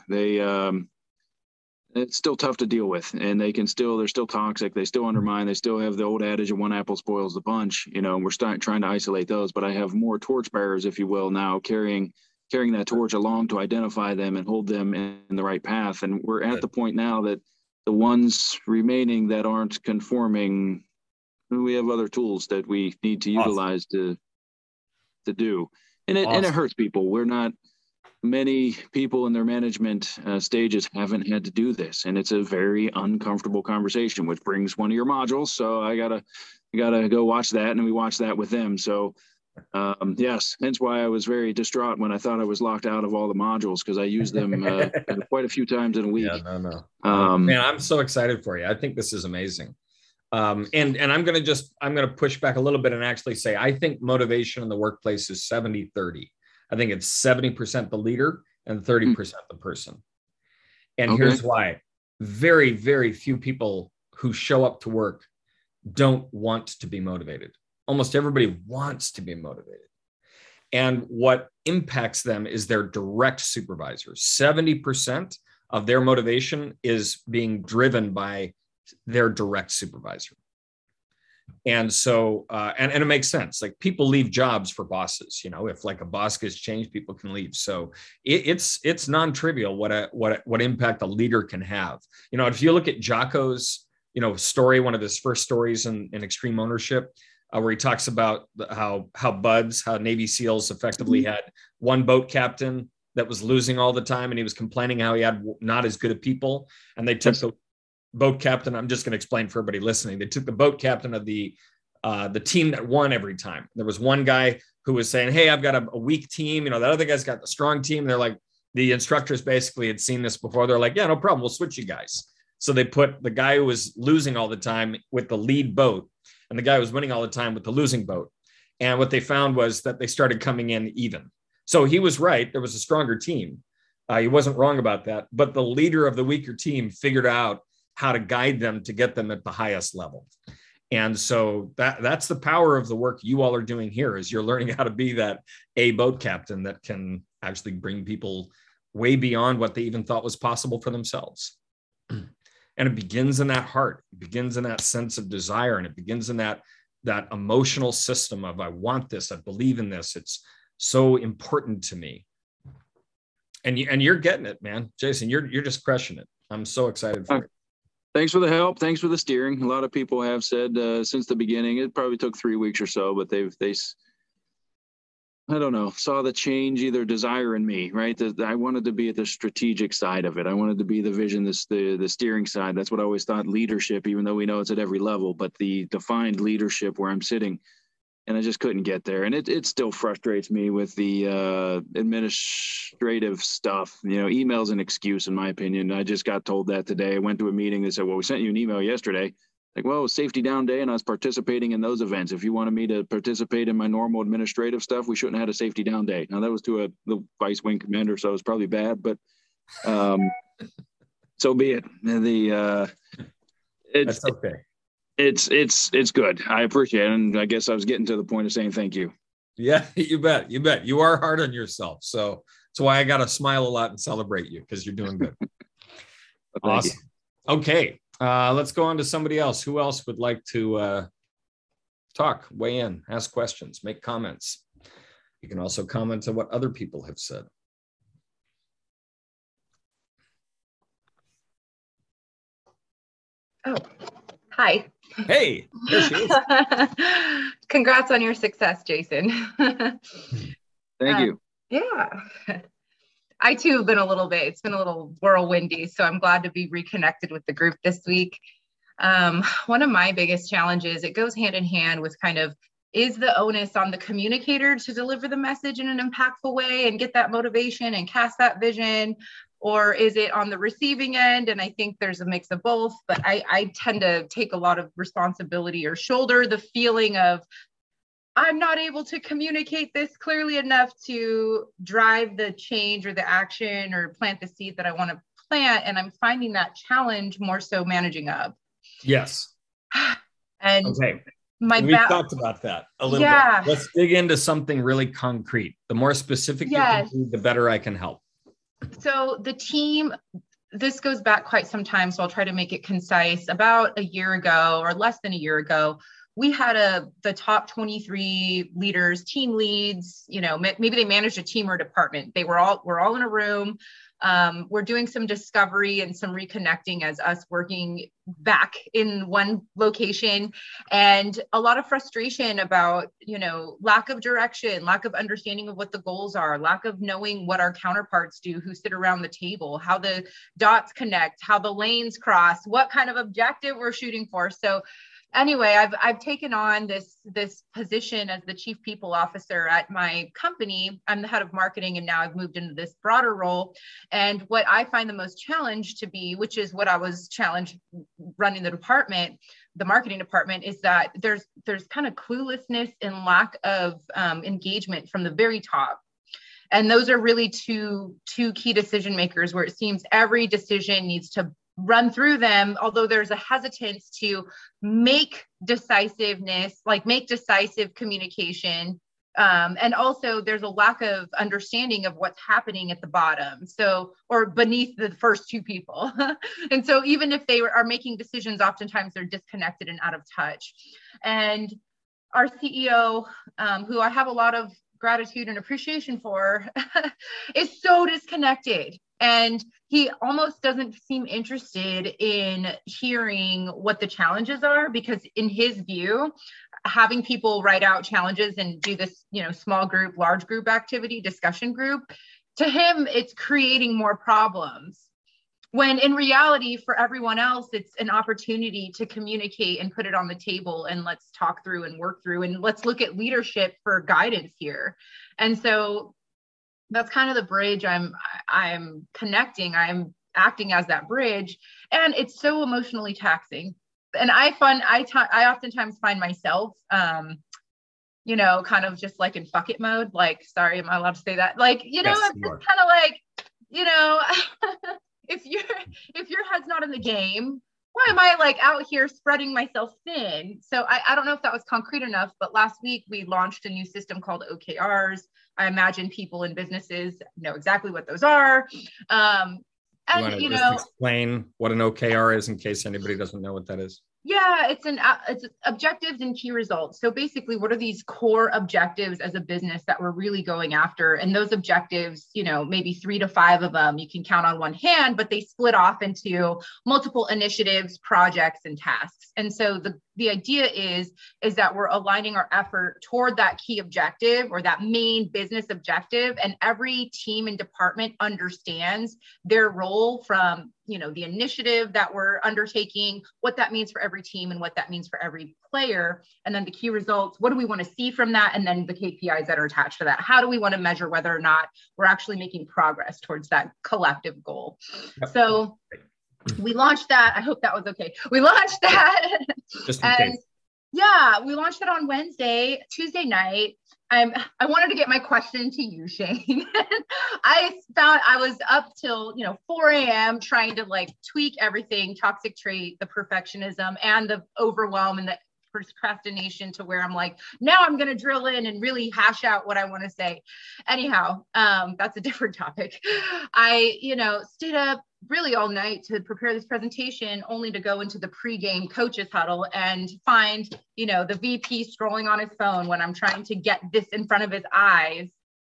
It's still tough to deal with, and they're still toxic. They still undermine. They still have the old adage of one apple spoils the bunch. You know, we're trying to isolate those, but I have more torchbearers, if you will, now carrying that torch along to identify them and hold them in the right path. And we're at the point now that the ones remaining that aren't conforming, we have other tools that we need to utilize to do. And it hurts people. Many people in their management stages haven't had to do this. And it's a very uncomfortable conversation, which brings one of your modules. So I gotta go watch that. And we watch that with them. So Yes, hence why I was very distraught when I thought I was locked out of all the modules, because I use them quite a few times in a week. Yeah, no. Man, I'm so excited for you. I think this is amazing. And I'm going to push back a little bit and actually say, I think motivation in the workplace is 70-30. I think it's 70% the leader and 30% the person. And here's why. Very, very few people who show up to work don't want to be motivated. Almost everybody wants to be motivated. And what impacts them is their direct supervisors. 70% of their motivation is being driven by their direct supervisor. And so, and it makes sense. Like, people leave jobs for bosses. If like a boss gets changed, people can leave. So it's non-trivial what impact a leader can have. If you look at Jocko's, story, one of his first stories in Extreme Ownership, where he talks about how Navy SEALs effectively had one boat captain that was losing all the time, and he was complaining how he had not as good of people, and they took the boat captain. I'm just going to explain for everybody listening. They took the boat captain of the team that won every time. There was one guy who was saying, "Hey, I've got a weak team. That other guy's got the strong team." And they're like, the instructors basically had seen this before. They're like, "Yeah, no problem. We'll switch you guys." So they put the guy who was losing all the time with the lead boat, and the guy who was winning all the time with the losing boat. And what they found was that they started coming in even. So he was right. There was a stronger team. He wasn't wrong about that. But the leader of the weaker team figured out how to guide them to get them at the highest level. And so that's the power of the work you all are doing here, is you're learning how to be that A boat captain that can actually bring people way beyond what they even thought was possible for themselves. And it begins in that heart, it begins in that sense of desire, and it begins in that emotional system of, I want this, I believe in this, it's so important to me. And you're getting it, man. Jason, you're just crushing it. I'm so excited for you. Thanks for the help. Thanks for the steering. A lot of people have said since the beginning, it probably took 3 weeks or so, but they I don't know, saw the change, either desire in me, right? I wanted to be at the strategic side of it. I wanted to be the vision, the steering side. That's what I always thought leadership, even though we know it's at every level, but the defined leadership where I'm sitting, and I just couldn't get there. And it still frustrates me with the administrative stuff. Email's an excuse, in my opinion. I just got told that today. I went to a meeting. They said, well, we sent you an email yesterday. Like, well, it was safety down day, and I was participating in those events. If you wanted me to participate in my normal administrative stuff, we shouldn't have had a safety down day. Now, that was to the vice wing commander, so it was probably bad, but so be it. That's okay. It's good. I appreciate it, and I guess I was getting to the point of saying thank you. Yeah, you bet. You are hard on yourself, so that's why I got to smile a lot and celebrate you, because you're doing good. Awesome. Okay. Let's go on to somebody else. Who else would like to talk, weigh in, ask questions, make comments? You can also comment on what other people have said. Oh, hi. Hey, there she is. Congrats on your success, Jason. Thank you. Yeah. I too have been it's been a little whirlwindy, so I'm glad to be reconnected with the group this week. One of my biggest challenges, it goes hand in hand with kind of, is the onus on the communicator to deliver the message in an impactful way and get that motivation and cast that vision, or is it on the receiving end? And I think there's a mix of both, but I tend to take a lot of responsibility or shoulder the feeling of, I'm not able to communicate this clearly enough to drive the change or the action or plant the seed that I want to plant. And I'm finding that challenge more so managing up. Yes. And okay. We've talked about that a little bit. Let's dig into something really concrete. The more specific you can be, the better I can help. So the team, this goes back quite some time, so I'll try to make it concise. About a year ago, or less than a year ago, we had the top 23 leaders, team leads, maybe they managed a team or a department. We're all in a room. We're doing some discovery and some reconnecting as us working back in one location, and a lot of frustration about, lack of direction, lack of understanding of what the goals are, lack of knowing what our counterparts do who sit around the table, how the dots connect, how the lanes cross, what kind of objective we're shooting for. So anyway, I've taken on this position as the chief people officer at my company. I'm the head of marketing, and now I've moved into this broader role. And what I find the most challenge to be, which is what I was challenged running the department, the marketing department, is that there's kind of cluelessness and lack of engagement from the very top. And those are really two key decision makers, where it seems every decision needs to run through them, although there's a hesitance to make decisive communication. And also there's a lack of understanding of what's happening at the bottom. So, or beneath the first two people. And so even if they are making decisions, oftentimes they're disconnected and out of touch. And our CEO, who I have a lot of gratitude and appreciation for, is so disconnected. And he almost doesn't seem interested in hearing what the challenges are, because in his view, having people write out challenges and do this, small group, large group activity, discussion group, to him, it's creating more problems. When in reality, for everyone else, it's an opportunity to communicate and put it on the table, and let's talk through and work through, and let's look at leadership for guidance here. And so that's kind of the bridge I'm connecting. I'm acting as that bridge, and it's so emotionally taxing. And I oftentimes find myself, kind of just like in fuck it mode. Like, sorry, am I allowed to say that? Like, yes, I'm just kind of like, if your head's not in the game, why am I like out here spreading myself thin? So I don't know if that was concrete enough, but last week we launched a new system called OKRs. I imagine people in businesses know exactly what those are. And just explain what an OKR is in case anybody doesn't know what that is. Yeah, it's objectives and key results. So basically, what are these core objectives as a business that we're really going after? And those objectives, maybe 3 to 5 of them you can count on one hand, but they split off into multiple initiatives, projects, and tasks. And so the idea is that we're aligning our effort toward that key objective, or that main business objective, and every team and department understands their role from the initiative that we're undertaking, what that means for every team and what that means for every player. And then the key results, what do we want to see from that? And then the KPIs that are attached to that. How do we want to measure whether or not we're actually making progress towards that collective goal? Yep. So we launched that. I hope that was okay. We launched that. Just in case. Yeah, we launched it on Tuesday night. I wanted to get my question to you, Shane. I found I was up till 4 a.m. trying to like tweak everything, toxic trait, the perfectionism, and the overwhelm and the procrastination, to where I'm like, now I'm going to drill in and really hash out what I want to say. Anyhow, that's a different topic. I, stayed up really all night to prepare this presentation, only to go into the pregame coaches huddle and find, the VP scrolling on his phone when I'm trying to get this in front of his eyes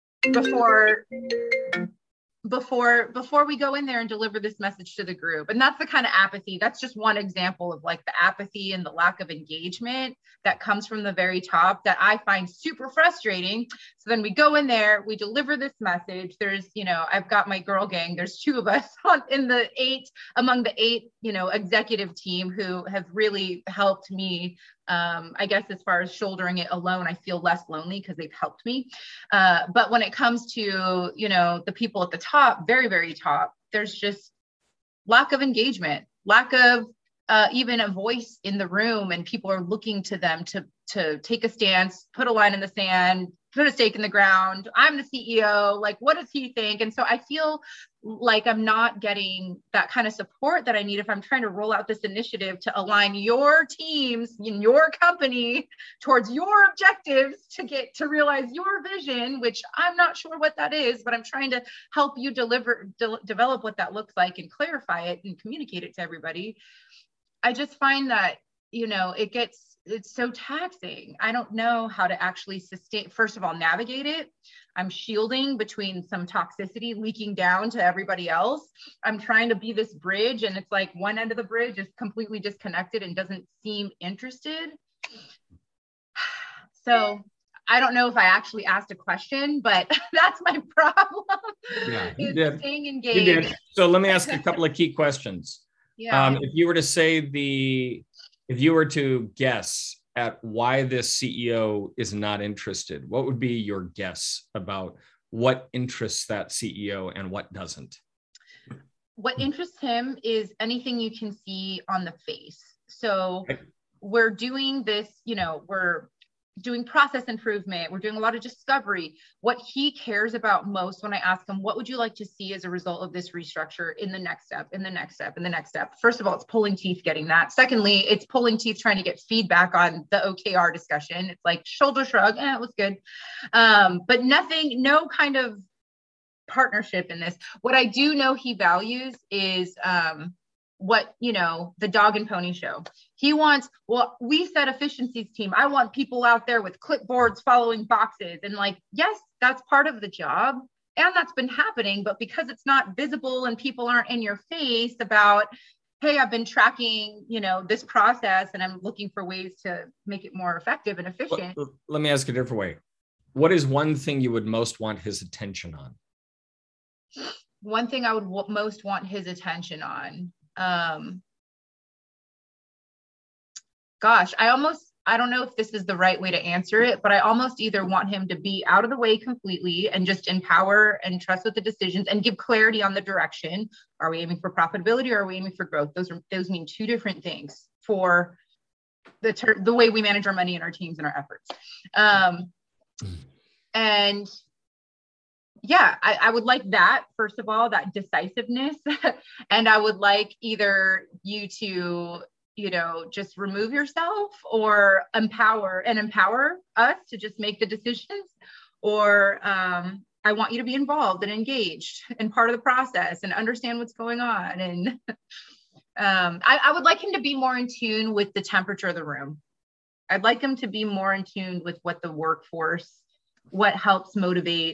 before we go in there and deliver this message to the group. And that's the kind of apathy. That's just one example of like the apathy and the lack of engagement that comes from the very top that I find super frustrating. So then we go in there, we deliver this message. There's, I've got my girl gang. There's 2 of us among the 8, executive team who have really helped me. I guess as far as shouldering it alone, I feel less lonely because they've helped me. But when it comes to, the people at the top, very, very top, there's just lack of engagement, lack of even a voice in the room, and people are looking to them to take a stance, put a line in the sand, put a stake in the ground. I'm the CEO. Like, what does he think? And so I feel like I'm not getting that kind of support that I need if I'm trying to roll out this initiative to align your teams in your company towards your objectives to realize your vision, which I'm not sure what that is, but I'm trying to help you develop what that looks like and clarify it and communicate it to everybody. I just find that, it's so taxing. I don't know how to actually first of all, navigate it. I'm shielding between some toxicity leaking down to everybody else. I'm trying to be this bridge, and it's like one end of the bridge is completely disconnected and doesn't seem interested. So I don't know if I actually asked a question, but that's my problem. Yeah, you did. Staying engaged. You did. So let me ask you a couple of key questions. Yeah. If you were to say If you were to guess at why this CEO is not interested, what would be your guess about what interests that CEO and what doesn't? What interests him is anything you can see on the face. So we're doing this, we're doing process improvement. We're doing a lot of discovery. What he cares about most when I ask him, what would you like to see as a result of this restructure in the next step, in the next step, in the next step? First of all, it's pulling teeth getting that. Secondly, it's pulling teeth trying to get feedback on the OKR discussion. It's like shoulder shrug, it was good. But nothing, no kind of partnership in this. What I do know he values is the dog and pony show. He wants, we said efficiencies team. I want people out there with clipboards following boxes. And yes, that's part of the job. And that's been happening. But because it's not visible and people aren't in your face about, hey, I've been tracking, this process and I'm looking for ways to make it more effective and efficient. Let me ask a different way. What is one thing you would most want his attention on? One thing I would most want his attention on. I don't know if this is the right way to answer it, but I almost either want him to be out of the way completely and just empower and trust with the decisions and give clarity on the direction. Are we aiming for profitability or are we aiming for growth? Those mean two different things for the way we manage our money and our teams and our efforts. And yeah, I would like that, first of all, that decisiveness. And I would like either you to, just remove yourself or empower us to just make the decisions. Or I want you to be involved and engaged and part of the process and understand what's going on. And I would like him to be more in tune with the temperature of the room. I'd like him to be more in tune with what the workforce, what helps motivate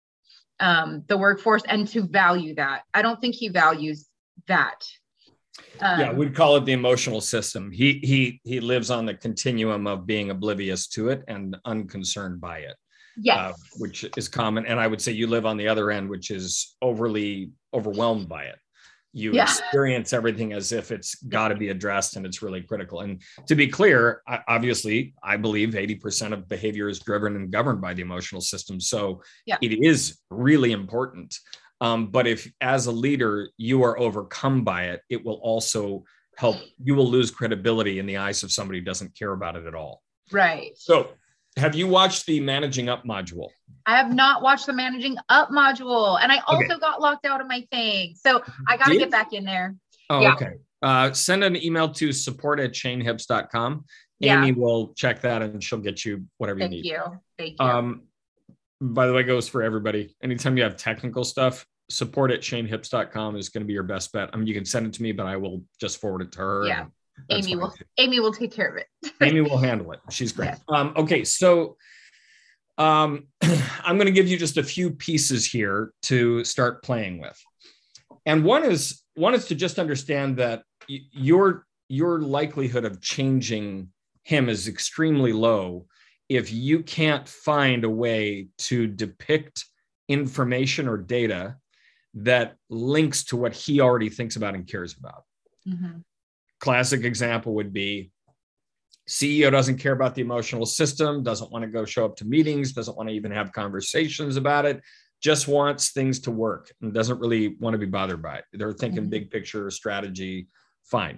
the workforce, and to value that. I don't think he values that. We'd call it the emotional system. He lives on the continuum of being oblivious to it and unconcerned by it. Yes. Which is common. And I would say you live on the other end, which is overly overwhelmed by it. You experience everything as if it's got to be addressed and it's really critical. And to be clear, obviously, I believe 80% of behavior is driven and governed by the emotional system. So it is really important. But if as a leader, you are overcome by it, it will also help. You will lose credibility in the eyes of somebody who doesn't care about it at all. Right. So have you watched the Managing Up module? I have not watched the Managing Up module. And I also got locked out of my thing. So I got to get back in there. Oh, okay. Send an email to support@chainhips.com. Amy will check that and she'll get you whatever you need. Thank you. By the way, goes for everybody. Anytime you have technical stuff, support@chainhips.com is going to be your best bet. I mean, you can send it to me, but I will just forward it to her. Yeah. Amy will take care of it. Amy will handle it. She's great. Okay. So I'm going to give you just a few pieces here to start playing with. And one is to just understand that your likelihood of changing him is extremely low if you can't find a way to depict information or data that links to what he already thinks about and cares about. Mm-hmm. Classic example would be CEO doesn't care about the emotional system, doesn't want to go show up to meetings, doesn't want to even have conversations about it, just wants things to work and doesn't really want to be bothered by it. They're thinking big picture strategy, fine.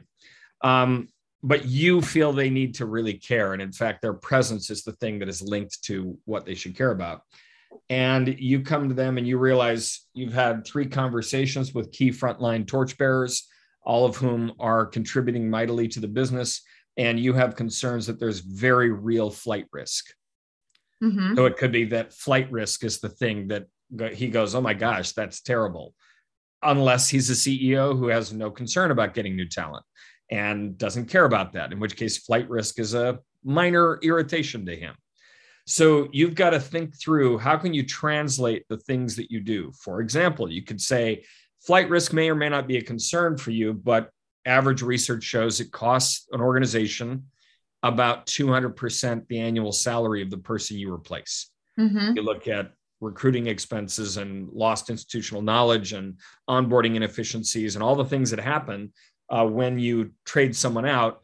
But you feel they need to really care. And in fact, their presence is the thing that is linked to what they should care about. And you come to them and you realize you've had 3 conversations with key frontline torchbearers, all of whom are contributing mightily to the business. And you have concerns that there's very real flight risk. Mm-hmm. So it could be that flight risk is the thing that he goes, oh my gosh, that's terrible. Unless he's a CEO who has no concern about getting new talent and doesn't care about that, in which case flight risk is a minor irritation to him. So you've got to think through, how can you translate the things that you do? For example, you could say flight risk may or may not be a concern for you, but average research shows it costs an organization about 200% the annual salary of the person you replace. Mm-hmm. You look at recruiting expenses and lost institutional knowledge and onboarding inefficiencies and all the things that happen. when you trade someone out.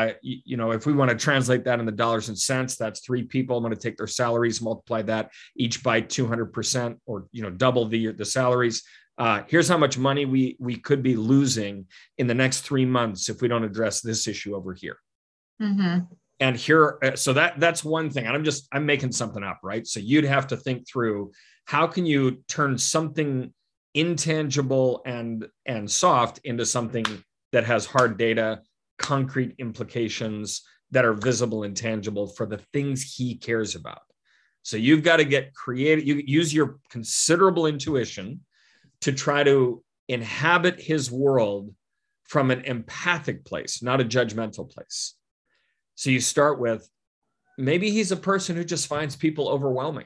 If we want to translate that into dollars and cents, that's 3 people. I'm going to take their salaries, multiply that each by 200%, or double the salaries. Here's how much money we could be losing in the next 3 months if we don't address this issue over here. Mm-hmm. And here, so that's one thing. And I'm making something up, right? So you'd have to think through, how can you turn something intangible and soft into something that has hard data, concrete implications that are visible and tangible for the things he cares about. So you've got to get creative. You use your considerable intuition to try to inhabit his world from an empathic place, not a judgmental place. So you start with, maybe he's a person who just finds people overwhelming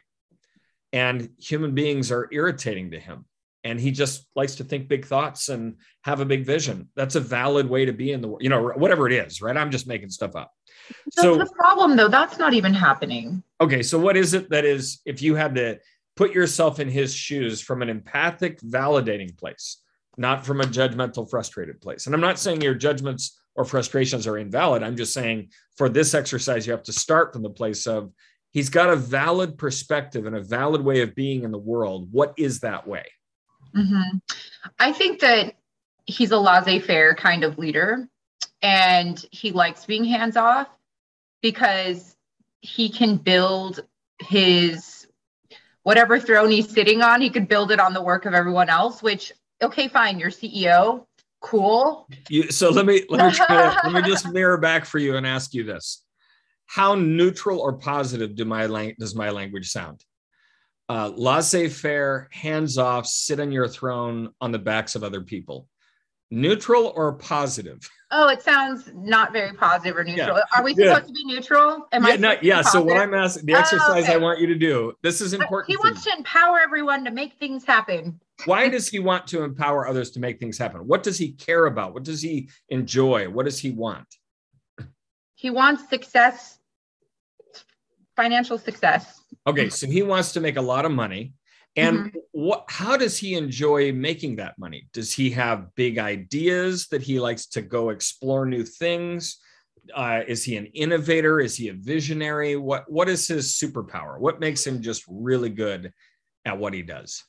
and human beings are irritating to him. And he just likes to think big thoughts and have a big vision. That's a valid way to be in the world, whatever it is, right? I'm just making stuff up. That's the problem, though. That's not even happening. Okay, so what is it that is, if you had to put yourself in his shoes from an empathic, validating place, not from a judgmental, frustrated place? And I'm not saying your judgments or frustrations are invalid. I'm just saying for this exercise, you have to start from the place of, he's got a valid perspective and a valid way of being in the world. What is that way? Mm-hmm. I think that he's a laissez-faire kind of leader, and he likes being hands-off because he can build his, whatever throne he's sitting on, he could build it on the work of everyone else, which, okay, fine, you're CEO, cool. So let me just mirror back for you and ask you this. How neutral or positive does my language sound? Laissez-faire, hands-off, sit on your throne on the backs of other people. Neutral or positive? Oh, it sounds not very positive or neutral. Yeah. Are we supposed to be neutral? So what I'm asking, the exercise I want you to do, this is important. He wants to empower everyone to make things happen. Why does he want to empower others to make things happen? What does he care about? What does he enjoy? What does he want? He wants success, financial success. Okay, so he wants to make a lot of money. And how does he enjoy making that money? Does he have big ideas that he likes to go explore new things? Is he an innovator? Is he a visionary? What is his superpower? What makes him just really good at what he does?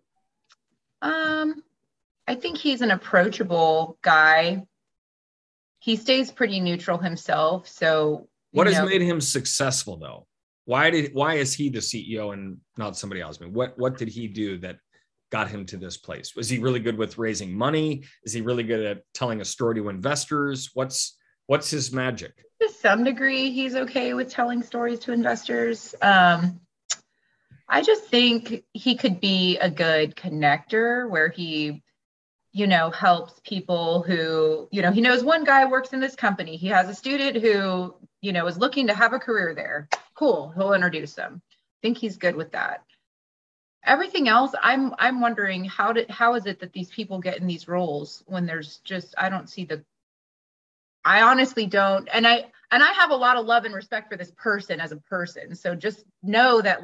I think he's an approachable guy. He stays pretty neutral himself. So what has made him successful, though? Why is he the CEO and not somebody else? I mean, what did he do that got him to this place? Was he really good with raising money? Is he really good at telling a story to investors? What's his magic? To some degree, he's okay with telling stories to investors. I just think he could be a good connector where he, helps people who, he knows one guy works in this company. He has a student who, is looking to have a career there. Cool. He'll introduce them. I think he's good with that. Everything else, I'm wondering how is it that these people get in these roles when there's just, I honestly don't. And I have a lot of love and respect for this person as a person. So just know that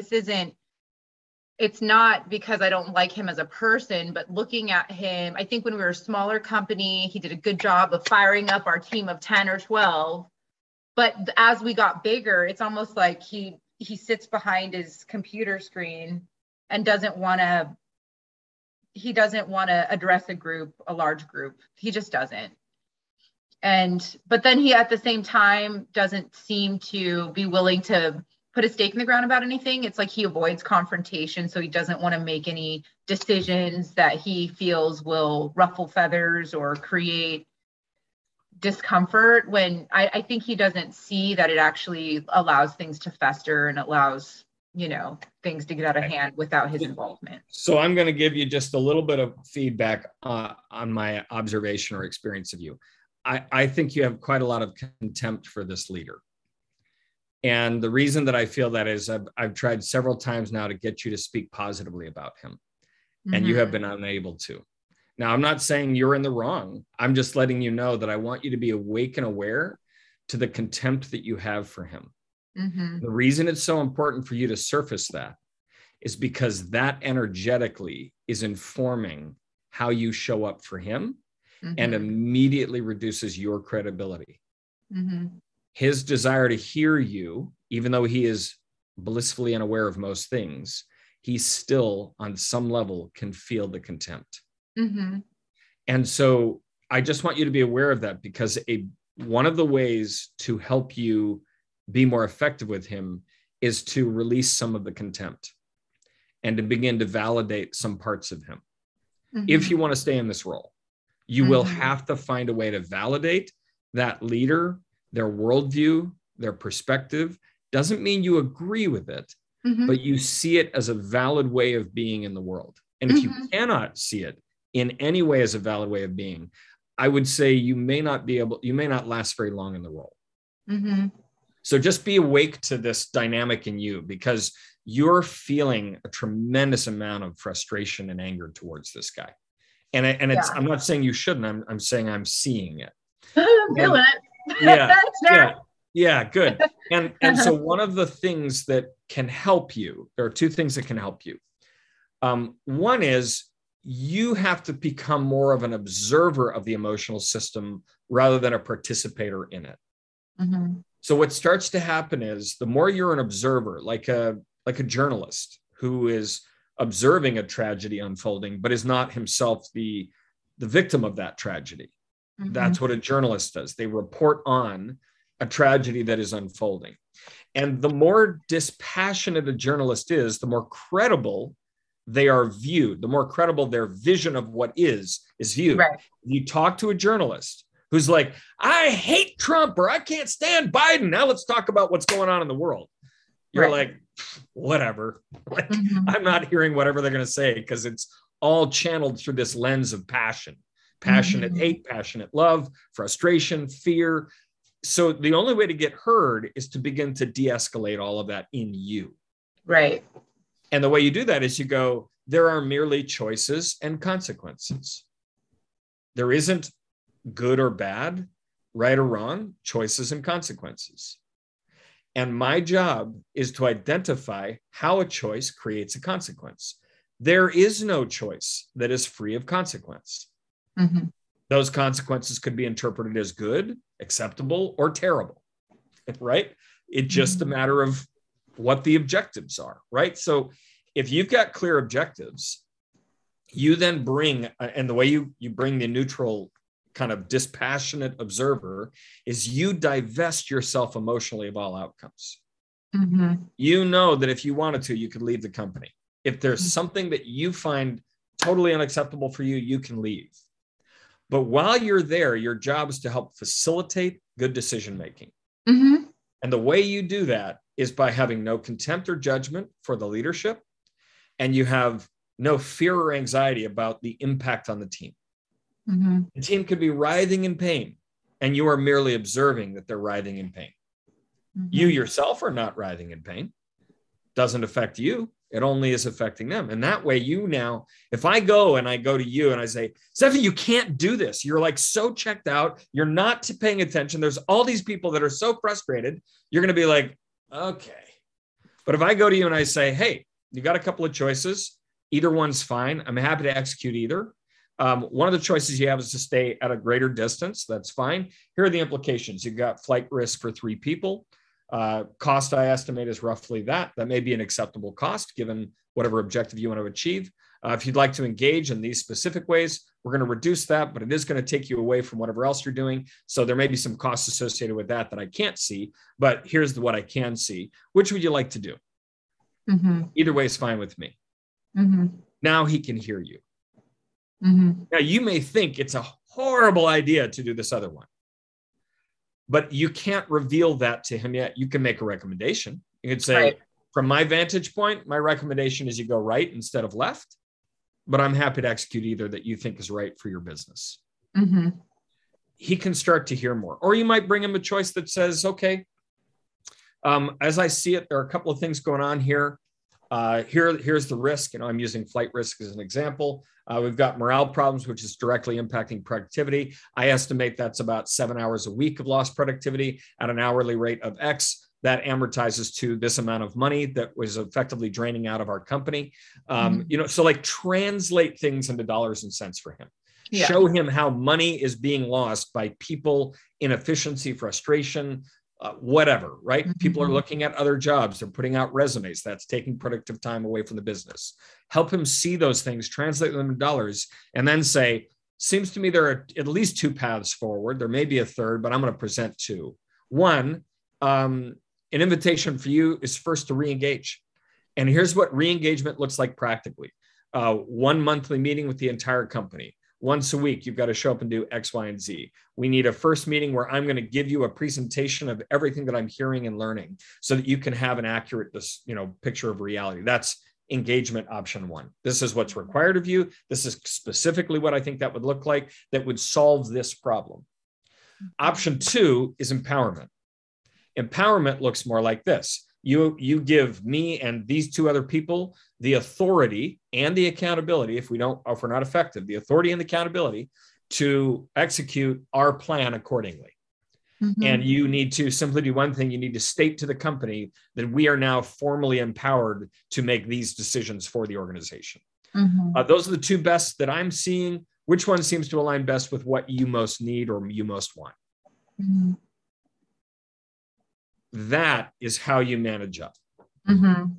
it's not because I don't like him as a person, but looking at him, I think when we were a smaller company, he did a good job of firing up our team of 10 or 12. But as we got bigger, it's almost like he sits behind his computer screen and doesn't want to address a large group. He just doesn't. But then he, at the same time, doesn't seem to be willing to put a stake in the ground about anything. It's like he avoids confrontation. So he doesn't want to make any decisions that he feels will ruffle feathers or create discomfort, when I think he doesn't see that it actually allows things to fester and allows, things to get out of hand without his involvement. So I'm going to give you just a little bit of feedback on my observation or experience of you. I think you have quite a lot of contempt for this leader. And the reason that I feel that is I've tried several times now to get you to speak positively about him, and you have been unable to. Now, I'm not saying you're in the wrong. I'm just letting you know that I want you to be awake and aware to the contempt that you have for him. The reason it's so important for you to surface that is because that energetically is informing how you show up for him and immediately reduces your credibility. Mm-hmm. His desire to hear you, even though he is blissfully unaware of most things, he still on some level can feel the contempt. Mm-hmm. And so I just want you to be aware of that, because one of the ways to help you be more effective with him is to release some of the contempt and to begin to validate some parts of him. Mm-hmm. If you want to stay in this role, you will have to find a way to validate that leader, their worldview, their perspective. Doesn't mean you agree with it, but you see it as a valid way of being in the world. And if you cannot see it in any way as a valid way of being, I would say you may not last very long in the role. Mm-hmm. So just be awake to this dynamic in you, because you're feeling a tremendous amount of frustration and anger towards this guy. And I'm not saying you shouldn't, I'm saying I'm seeing it. I'm feeling it. Yeah, good. And so one of the things that can help you, there are two things that can help you. One is you have to become more of an observer of the emotional system rather than a participator in it. Mm-hmm. So what starts to happen is the more you're an observer, like a journalist who is observing a tragedy unfolding, but is not himself the victim of that tragedy. Mm-hmm. That's what a journalist does. They report on a tragedy that is unfolding. And the more dispassionate a journalist is, the more credible they are viewed, the more credible their vision of what is viewed. Right. You talk to a journalist who's like, I hate Trump, or I can't stand Biden. Now let's talk about what's going on in the world. You're like, whatever. Like, I'm not hearing whatever they're going to say, because it's all channeled through this lens of passionate hate, passionate love, frustration, fear. So the only way to get heard is to begin to de-escalate all of that in you. Right. And the way you do that is you go, there are merely choices and consequences. There isn't good or bad, right or wrong, choices and consequences. And my job is to identify how a choice creates a consequence. There is no choice that is free of consequence. Mm-hmm. Those consequences could be interpreted as good, acceptable, or terrible, right? It's just a matter of what the objectives are, right? So if you've got clear objectives, you then bring, and the way you bring the neutral kind of dispassionate observer is you divest yourself emotionally of all outcomes. Mm-hmm. You know that if you wanted to, you could leave the company. If there's something that you find totally unacceptable for you, you can leave. But while you're there, your job is to help facilitate good decision-making. Mm-hmm. And the way you do that is by having no contempt or judgment for the leadership, and you have no fear or anxiety about the impact on the team. Mm-hmm. The team could be writhing in pain, and you are merely observing that they're writhing in pain. Mm-hmm. You yourself are not writhing in pain. Doesn't affect you. It only is affecting them. And that way, you now, if I go to you and I say, Stephanie, you can't do this. You're like so checked out. You're not paying attention. There's all these people that are so frustrated. You're going to be like, okay. But if I go to you and I say, hey, you got a couple of choices. Either one's fine. I'm happy to execute either. One of the choices you have is to stay at a greater distance. That's fine. Here are the implications. You've got flight risk for 3 people. Cost I estimate is roughly that. That may be an acceptable cost given whatever objective you want to achieve. If you'd like to engage in these specific ways, we're going to reduce that, but it is going to take you away from whatever else you're doing. So there may be some costs associated with that I can't see, but here's what I can see. Which would you like to do? Mm-hmm. Either way is fine with me. Mm-hmm. Now he can hear you. Mm-hmm. Now you may think it's a horrible idea to do this other one, but you can't reveal that to him yet. You can make a recommendation. You could say, right, from my vantage point, my recommendation is you go right instead of left, but I'm happy to execute either that you think is right for your business. Mm-hmm. He can start to hear more. Or you might bring him a choice that says, okay, as I see it, there are a couple of things going on here. Here's the risk. I'm using flight risk as an example. We've got morale problems, which is directly impacting productivity. I estimate that's about 7 hours a week of lost productivity at an hourly rate of X. That amortizes to this amount of money that was effectively draining out of our company. So like translate things into dollars and cents for him. Yeah. Show him how money is being lost by people, inefficiency, frustration, whatever, right? Mm-hmm. People are looking at other jobs. They're putting out resumes. That's taking productive time away from the business. Help him see those things, translate them in dollars, and then say, seems to me there are at least two paths forward. There may be a third, but I'm going to present two. One, an invitation for you is first to re-engage. And here's what re-engagement looks like practically. One monthly meeting with the entire company. Once a week, you've got to show up and do X, Y, and Z. We need a first meeting where I'm going to give you a presentation of everything that I'm hearing and learning so that you can have an accurate, picture of reality. That's engagement option one. This is what's required of you. This is specifically what I think that would look like that would solve this problem. Option two is empowerment. Empowerment looks more like this. You give me and these two other people the authority and the accountability, if we're not effective, the authority and the accountability to execute our plan accordingly. Mm-hmm. And you need to simply do one thing. You need to state to the company that we are now formally empowered to make these decisions for the organization. Mm-hmm. Those are the two best that I'm seeing. Which one seems to align best with what you most need or you most want? Mm-hmm. That is how you manage up. Mm-hmm.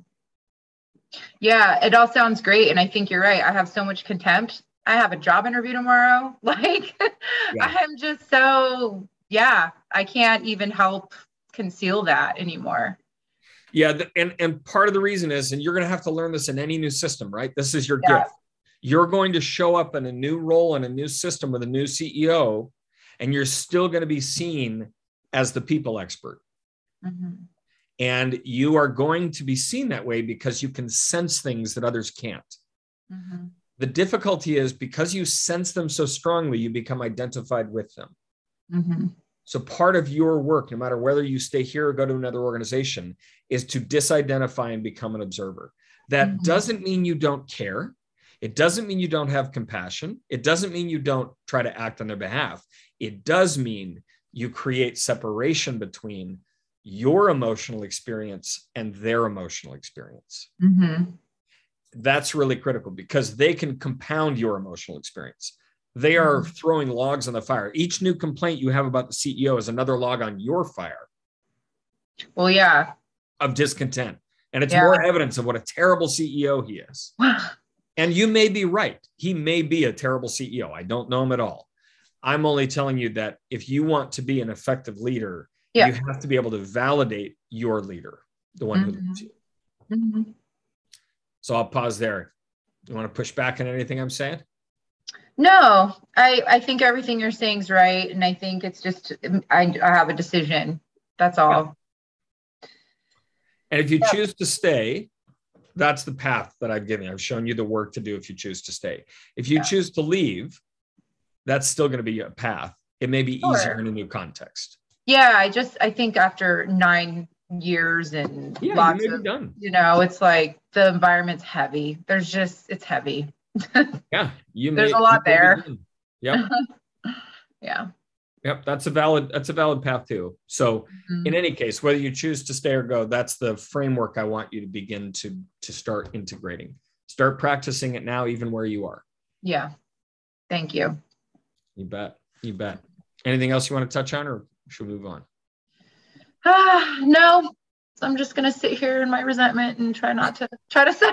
Yeah, it all sounds great. And I think you're right. I have so much contempt. I have a job interview tomorrow. Like, Yeah. I'm just I can't even help conceal that anymore. Yeah. And part of the reason is, and you're going to have to learn this in any new system, right? This is your gift. You're going to show up in a new role in a new system with a new CEO, and you're still going to be seen as the people expert. Mm-hmm. And you are going to be seen that way because you can sense things that others can't. Mm-hmm. The difficulty is because you sense them so strongly, you become identified with them. Mm-hmm. So part of your work, no matter whether you stay here or go to another organization, is to disidentify and become an observer. That Mm-hmm. doesn't mean you don't care. It doesn't mean you don't have compassion. It doesn't mean you don't try to act on their behalf. It does mean you create separation between your emotional experience and their emotional experience. Mm-hmm. That's really critical because they can compound your emotional experience. They are throwing logs on the fire. Each new complaint you have about the CEO is another log on your fire. Well, yeah. Of discontent. And it's more evidence of what a terrible CEO he is. And you may be right. He may be a terrible CEO. I don't know him at all. I'm only telling you that if you want to be an effective leader, you have to be able to validate your leader, the one who leads you. Mm-hmm. So I'll pause there. You want to push back on anything I'm saying? No, I think everything you're saying is right. And I think it's just, I have a decision. That's all. Yeah. And if you choose to stay, that's the path that I've given you. I've shown you the work to do if you choose to stay. If you choose to leave, that's still going to be a path. It may be easier in a new context. Yeah, I think after 9 years and lots of, done. It's like the environment's heavy. It's heavy. Yeah, there's a lot there. Yep. Yeah. Yep, that's a valid path too. So in any case, whether you choose to stay or go, that's the framework I want you to begin to start integrating. Start practicing it now, even where you are. Yeah. Thank you. You bet. You bet. Anything else you want to touch on, or should we move on? No. I'm just going to sit here in my resentment and try to separate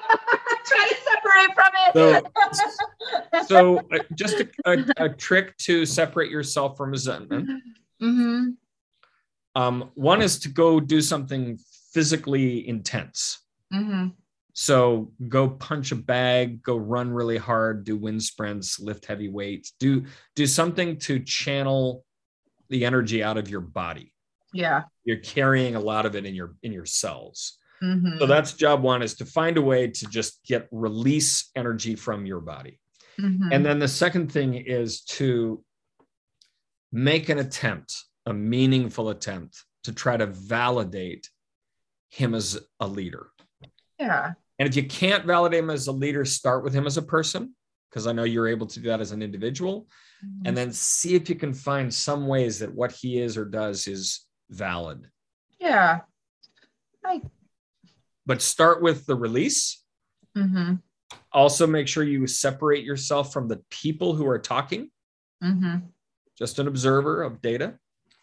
from it. So just a trick to separate yourself from resentment. Mm-hmm. One is to go do something physically intense. Mm-hmm. So go punch a bag, go run really hard, do wind sprints, lift heavy weights, do something to channel the energy out of your body. Yeah. You're carrying a lot of it in your cells. Mm-hmm. So that's job one, is to find a way to just release energy from your body. Mm-hmm. And then the second thing is to make an attempt, a meaningful attempt, to try to validate him as a leader. Yeah. And if you can't validate him as a leader, start with him as a person, because I know you're able to do that as an individual. Mm-hmm. And then see if you can find some ways that what he is or does is valid. Yeah. But start with the release. Mm-hmm. Also make sure you separate yourself from the people who are talking. Mm-hmm. Just an observer of data.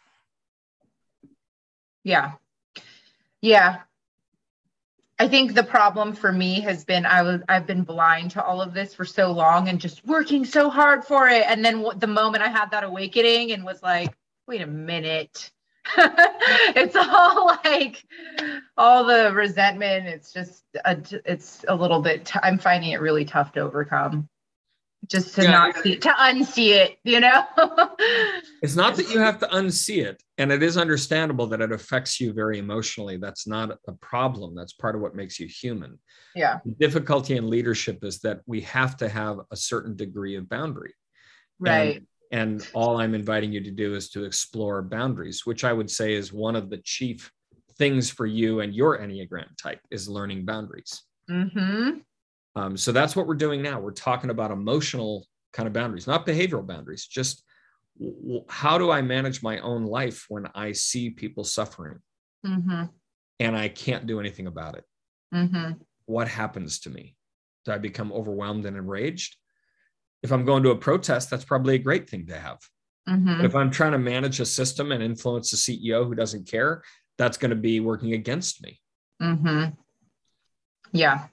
Yeah. Yeah. I think the problem for me has been I've been blind to all of this for so long and just working so hard for it. And then the moment I had that awakening and was like, wait a minute, it's all like all the resentment. It's just it's a little bit. I'm finding it really tough to overcome. Just to not see it, to unsee it, you know. It's not that you have to unsee it, and it is understandable that it affects you very emotionally. That's not a problem. That's part of what makes you human. Yeah. The difficulty in leadership is that we have to have a certain degree of boundary. Right. And all I'm inviting you to do is to explore boundaries, which I would say is one of the chief things for you and your Enneagram type is learning boundaries. Mm-hmm. So that's what we're doing now. We're talking about emotional kind of boundaries, not behavioral boundaries. Just how do I manage my own life when I see people suffering Mm-hmm. and I can't do anything about it? Mm-hmm. What happens to me? Do I become overwhelmed and enraged? If I'm going to a protest, that's probably a great thing to have. Mm-hmm. But if I'm trying to manage a system and influence a CEO who doesn't care, that's going to be working against me. Mm-hmm. Yeah.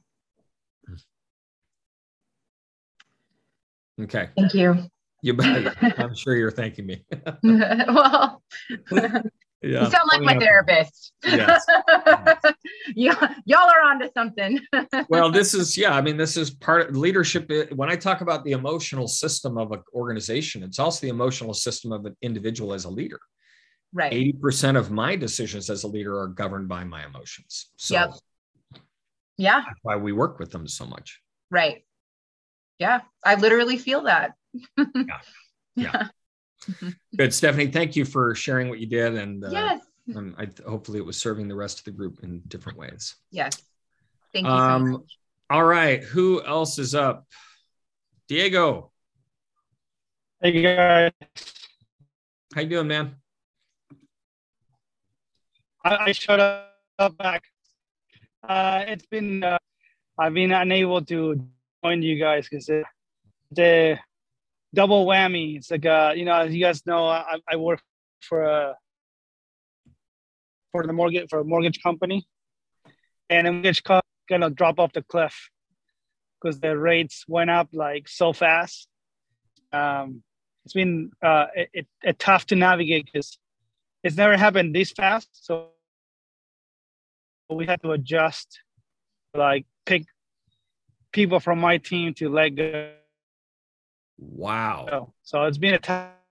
Okay. Thank you. You bet. I'm sure you're thanking me. Well, Yeah. you sound like my therapist. Yes. Yeah, y'all are onto something. Well, this is part of leadership. When I talk about the emotional system of an organization, it's also the emotional system of an individual as a leader. Right. 80% of my decisions as a leader are governed by my emotions. So Yep. Yeah. that's why we work with them so much. Right. Yeah. I literally feel that. Yeah. Good. Stephanie, thank you for sharing what you did. And Yes. hopefully it was serving the rest of the group in different ways. Yes. Thank you so much. All right. Who else is up? Diego. Hey guys. How you doing, man? I showed up back. It's been I've been unable to join you guys because the double whammy. It's like as you guys know, I work for a mortgage company, and the mortgage gonna drop off the cliff because the rates went up like so fast. It's been tough to navigate because it's never happened this fast. So we had to adjust, like pick people from my team to let go. Wow. So it's been a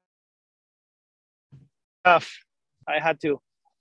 tough. I had to,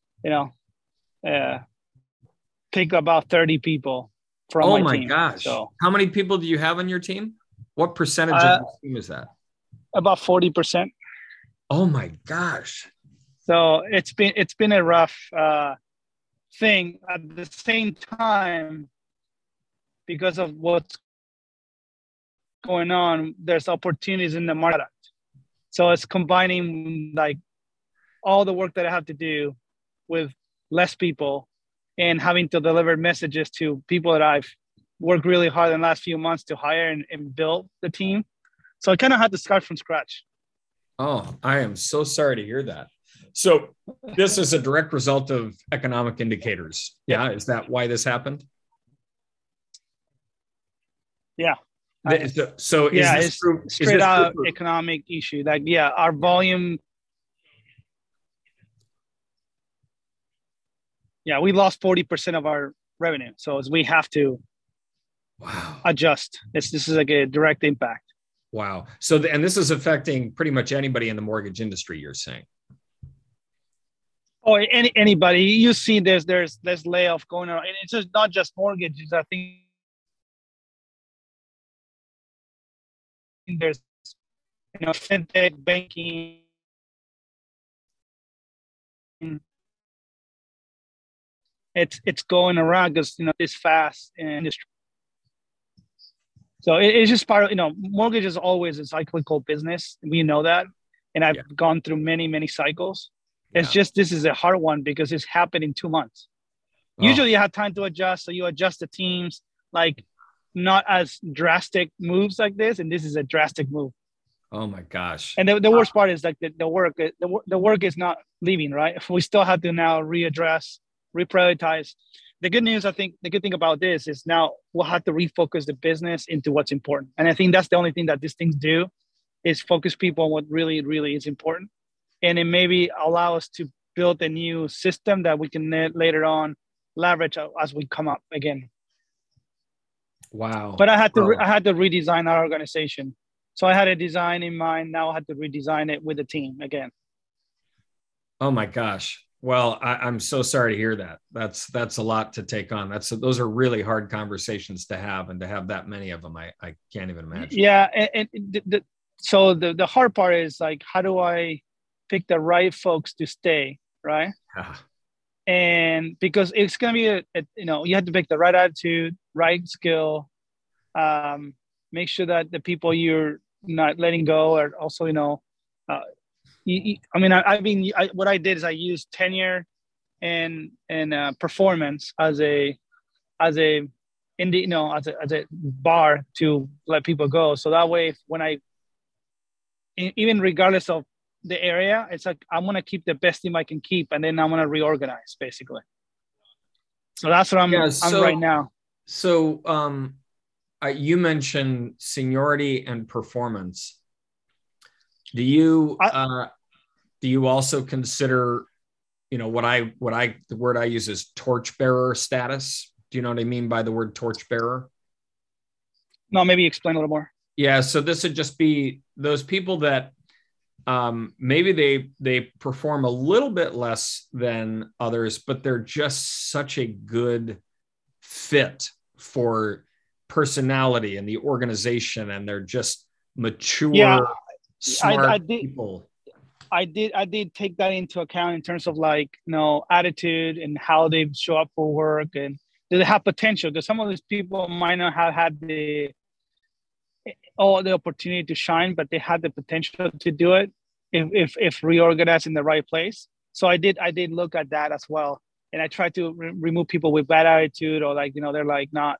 pick about 30 people from my team. Oh my gosh. So how many people do you have on your team? What percentage of your team is that? About 40%. Oh my gosh. So it's been a rough thing. At the same time, because of what's going on, there's opportunities in the market. So it's combining like all the work that I have to do with less people and having to deliver messages to people that I've worked really hard in the last few months to hire and build the team. So I kind of had to start from scratch. Oh, I am so sorry to hear that. So this is a direct result of economic indicators. Yeah. Is that why this happened? Yeah. So is yeah, this it's true? Straight out economic issue. Like, yeah, our volume. Yeah, we lost 40% of our revenue. So we have to adjust. This is like a direct impact. Wow. So, and this is affecting pretty much anybody in the mortgage industry, you're saying? Oh, anybody. You see there's layoff going on. And it's just not just mortgages. I think there's fintech, banking. It's going around because it's fast in industry. So it's just part of mortgage is always a cyclical business. We know that, and I've gone through many cycles. It's just this is a hard one because it's happened in 2 months. Usually you have time to adjust, so you adjust the teams. Like not as drastic moves like this, and this is a drastic move. Oh my gosh. And the worst part is like the work is not leaving, right? We still have to now readdress, reprioritize. The good news, I think, the good thing about this is now we'll have to refocus the business into what's important. And I think that's the only thing that these things do is focus people on what really, really is important. And it maybe allow us to build a new system that we can later on leverage as we come up again. Wow. But I had to redesign our organization. So I had a design in mind. Now I had to redesign it with the team again. Oh my gosh. Well, I'm so sorry to hear that. That's a lot to take on. Those are really hard conversations to have, and to have that many of them, I can't even imagine. Yeah. So the hard part is like, how do I pick the right folks to stay, right? Yeah. And because it's going to be you have to pick the right attitude, right skill, make sure that the people you're not letting go are also, what I did is I used tenure and performance as a bar to let people go. So that way, when even regardless of the area, it's like, I'm going to keep the best team I can keep, and then I'm going to reorganize basically. So that's what I'm right now. So, you mentioned seniority and performance. Do you also consider, the word I use is torchbearer status? Do you know what I mean by the word torchbearer? No, maybe explain a little more. Yeah. So this would just be those people that maybe they perform a little bit less than others, but they're just such a good fit for personality and the organization, and they're just mature, smart people. I did take that into account in terms of attitude and how they show up for work, and do they have potential? Because some of these people might not have had the opportunity to shine, but they had the potential to do it if reorganized in the right place. So I did look at that as well, and I tried to remove people with bad attitude, or they're like not.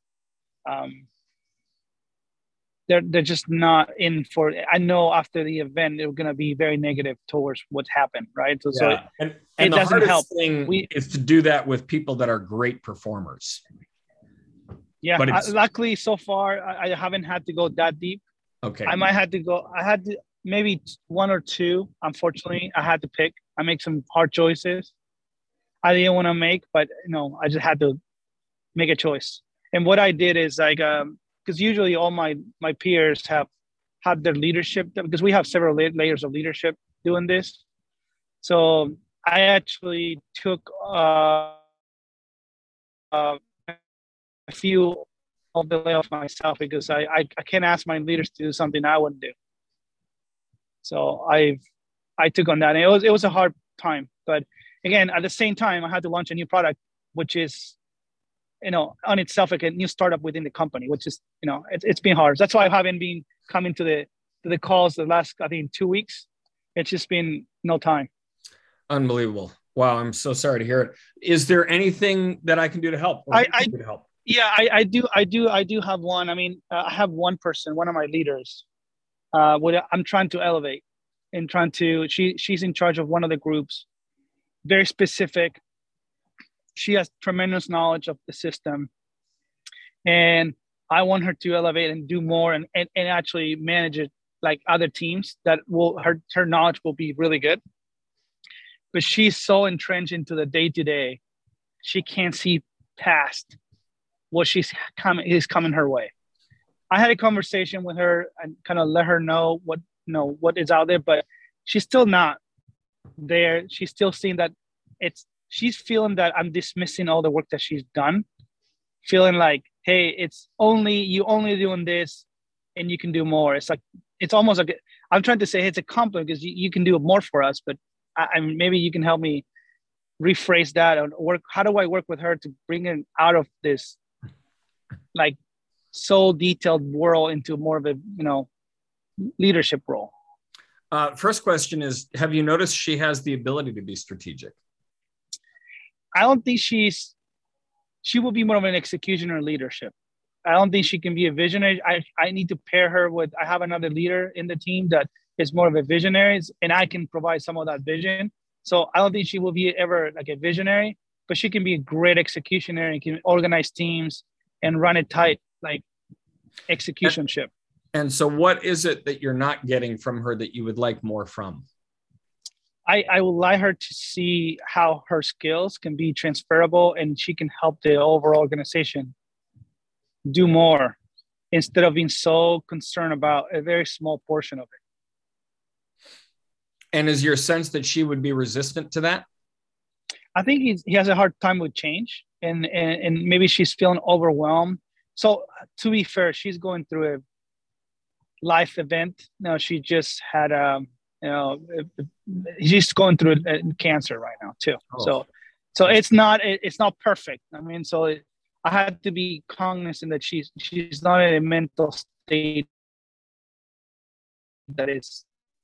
They're just not in for. I know after the event they're going to be very negative towards what's happened, right? So and it the doesn't help. Thing is to do that with people that are great performers. Yeah, luckily so far I haven't had to go that deep. Okay, I had to maybe one or two. Unfortunately, I had to pick. I make some hard choices I didn't want to make, but I just had to make a choice. And what I did is because usually all my peers have their leadership, because we have several layers of leadership doing this. So I actually took a few of the layoff myself, because I can't ask my leaders to do something I wouldn't do. So I took on that, and it was a hard time. But again, at the same time, I had to launch a new product, which is, on itself like a new startup within the company, which is, it's been hard. That's why I haven't been coming to the calls the last, I think, 2 weeks. It's just been no time. Unbelievable. Wow. I'm so sorry to hear it. Is there anything that I can do to help? Yeah, I do have one. I mean, I have one person, one of my leaders, what I'm trying to elevate and she's in charge of one of the groups, very specific. She has tremendous knowledge of the system, and I want her to elevate and do more and actually manage it like other teams that her knowledge will be really good. But she's so entrenched into the day-to-day, she can't see past what is coming her way. I had a conversation with her and kind of let her know what is out there, but she's still not there. She's still seeing that she's feeling that I'm dismissing all the work that she's done, feeling like, hey, you only doing this and you can do more. It's like, it's almost like, I'm trying to say, hey, it's a compliment because you can do more for us, but maybe you can help me rephrase that and work. How do I work with her to bring it out of this like so detailed world into more of a, leadership role? First question is, have you noticed she has the ability to be strategic? I don't think she will be more of an executioner leadership. I don't think she can be a visionary. I need to pair her with, I have another leader in the team that is more of a visionary, and I can provide some of that vision. So I don't think she will be ever like a visionary, but she can be a great executioner and can organize teams and run it tight, like executionship. And so what is it that you're not getting from her that you would like more from? I would like her to see how her skills can be transferable and she can help the overall organization do more instead of being so concerned about a very small portion of it. And is your sense that she would be resistant to that? I think he has a hard time with change, and maybe she's feeling overwhelmed. So to be fair, she's going through a life event. No, she just had she's going through cancer right now too. Oh. So it's not perfect. I mean, I had to be cognizant that she's not in a mental state that is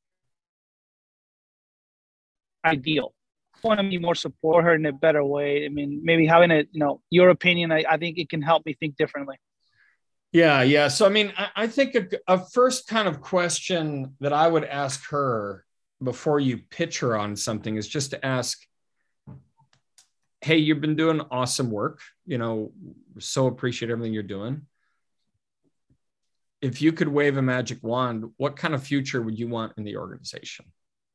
ideal. I want to be more support her in a better way. I mean, maybe having your opinion, I think it can help me think differently. Yeah. So, I mean, I think a first kind of question that I would ask her before you pitch her on something is just to ask, hey, you've been doing awesome work. So appreciate everything you're doing. If you could wave a magic wand, what kind of future would you want in the organization?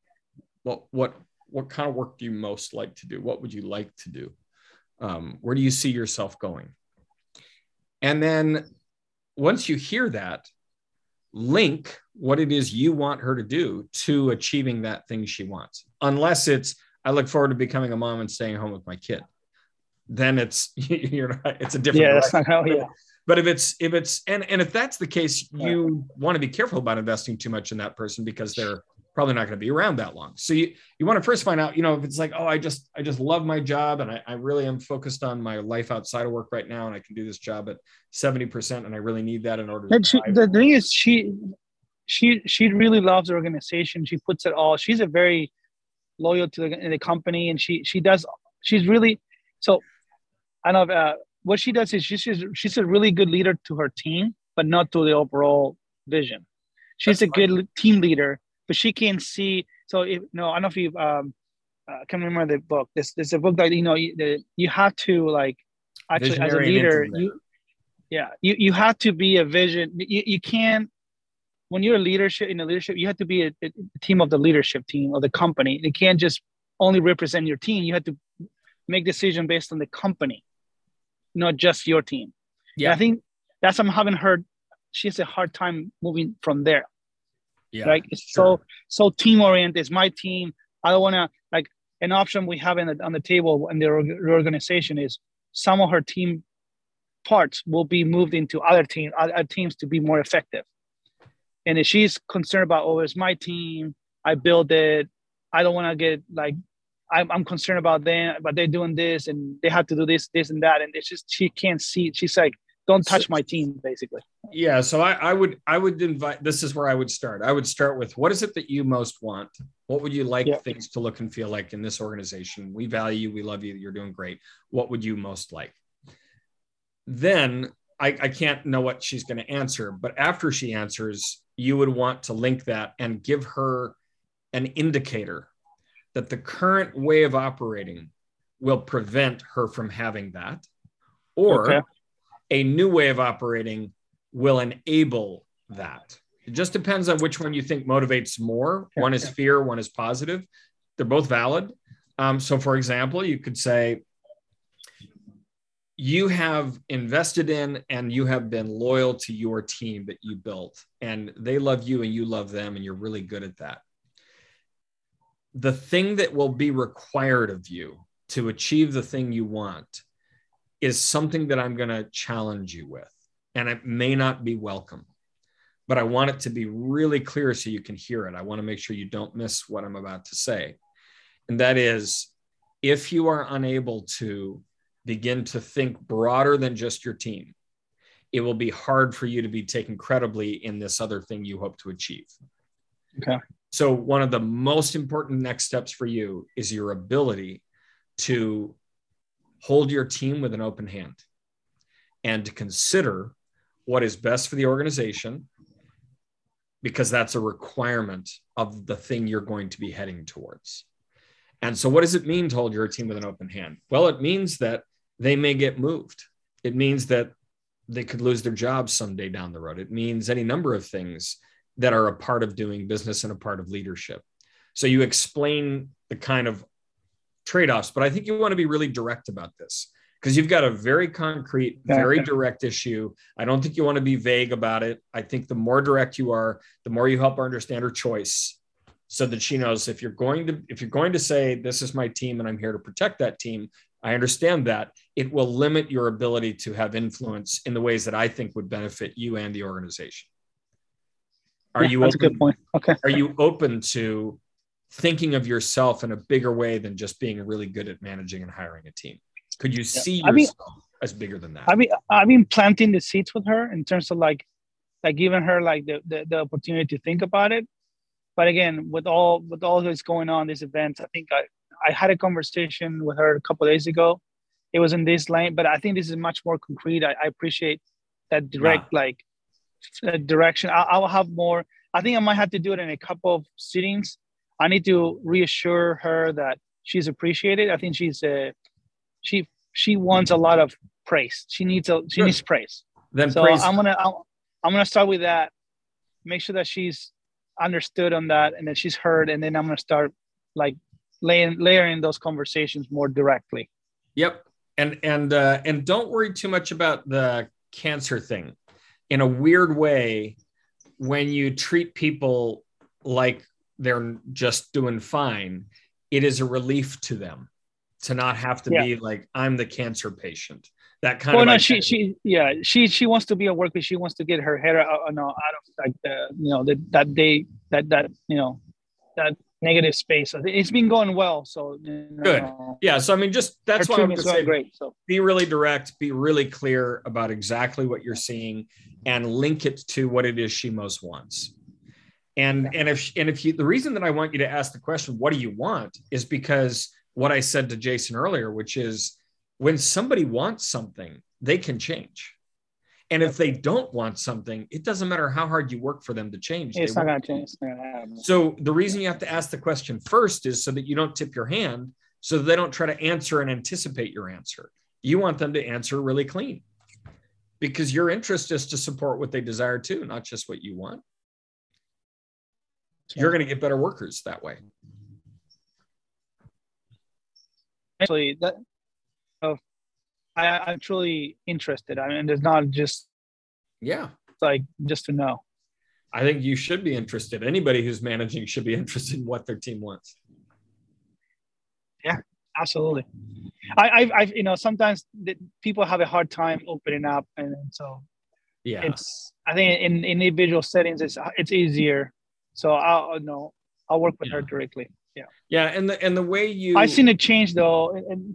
What kind of work do you most like to do? What would you like to do? Where do you see yourself going? And then once you hear that, link what it is you want her to do to achieving that thing she wants. Unless it's, I look forward to becoming a mom and staying home with my kid. Then it's it's a different. Yeah, that's not how. Yeah. But if that's the case, you want to be careful about investing too much in that person because they're probably not going to be around that long. So you want to first find out, if it's like, oh, I just love my job and I really am focused on my life outside of work right now, and I can do this job at 70%, and I really need that in order to. The thing is, she really loves the organization. She puts it all. She's a very loyal to the company, and she's really so. I don't know. What she does is she's a really good leader to her team, but not to the overall vision. She's a good team leader, but she can see. So I don't know if you I can't remember the book. There's a book that you have to actually visionary as a leader. You have to be a vision. You can't. When you're in leadership, you have to be a team of the leadership team of the company. You can't just only represent your team. You have to make decisions based on the company, not just your team. Yeah, and I think that's what I'm having heard. She has a hard time moving from there. Yeah, like it's so team oriented. It's my team. I don't want to an option we have on the table in the organization is some of her team parts will be moved into other teams to be more effective. And if she's concerned about, it's my team, I build it, I don't want to get I'm concerned about them, but they're doing this and they have to do this and that. And it's just, she can't see, she's like, don't touch my team, basically. Yeah. So I would invite, this is where I would start. I would start with, what is it that you most want? What would you like things to look and feel like in this organization? We value you, we love you, you're doing great. What would you most like? Then I can't know what she's going to answer, but after she answers, you would want to link that and give her an indicator that the current way of operating will prevent her from having that, or a new way of operating will enable that. It just depends on which one you think motivates more. One is fear, one is positive. They're both valid. So for example, you could say, you have invested in and you have been loyal to your team that you built, and they love you and you love them, and you're really good at that. The thing that will be required of you to achieve the thing you want is something that I'm going to challenge you with, and it may not be welcome, but I want it to be really clear so you can hear it. I want to make sure you don't miss what I'm about to say. And that is, if you are unable to begin to think broader than just your team, it will be hard for you to be taken credibly in this other thing you hope to achieve. Okay. So one of the most important next steps for you is your ability to hold your team with an open hand and to consider what is best for the organization, because that's a requirement of the thing you're going to be heading towards. And so what does it mean to hold your team with an open hand? Well, it means that they may get moved. It means that they could lose their jobs someday down the road. It means any number of things that are a part of doing business and a part of leadership. So you explain the kind of trade-offs, but I think you want to be really direct about this, because you've got a very concrete, very direct issue. I don't think you want to be vague about it. I think the more direct you are, the more you help her understand her choice, so that she knows if you're going to say, this is my team and I'm here to protect that team, I understand that. It will limit your ability to have influence in the ways that I think would benefit you and the organization. That's a good point. Okay. Are you open to thinking of yourself in a bigger way than just being really good at managing and hiring a team? Could you see yourself as bigger than that? I've been planting the seeds with her in terms of like giving her like the opportunity to think about it. But again, with all that's going on, these events, I think I had a conversation with her a couple of days ago. It was in this lane, but I think this is much more concrete. I appreciate that direct direction. I'll have more. I think I might have to do it in a couple of sittings. I need to reassure her that she's appreciated. I think she wants a lot of praise. She needs praise. Then so praise. I'm gonna start with that. Make sure that she's understood on that and that she's heard, and then I'm gonna start like layering those conversations more directly. Yep. And don't worry too much about the cancer thing. In a weird way, when you treat people like they're just doing fine, it is a relief to them to not have to be like, I'm the cancer patient. That kind of. No, she wants to be a worker. She wants to get her head out of like that negative space. It's been going well. So good. Yeah. So I mean, that's why I'm going to say, great. So be really direct, be really clear about exactly what you're seeing, and link it to what it is she most wants. And if you, the reason that I want you to ask the question, what do you want, is because what I said to Jason earlier, which is, when somebody wants something, they can change. And if they don't want something, it doesn't matter how hard you work for them to change. It's not going to change. It's not gonna happen. So the reason you have to ask the question first is so that you don't tip your hand, so that they don't try to answer and anticipate your answer. You want them to answer really clean, because your interest is to support what they desire too, not just what you want. You're going to get better workers that way. Actually, I'm truly interested. I mean, it's not just like just to know. I think you should be interested. Anybody who's managing should be interested in what their team wants. Yeah, absolutely. I sometimes people have a hard time opening up, and so I think in individual settings it's easier. So I'll work with her directly. Yeah, and the way I've seen a change though.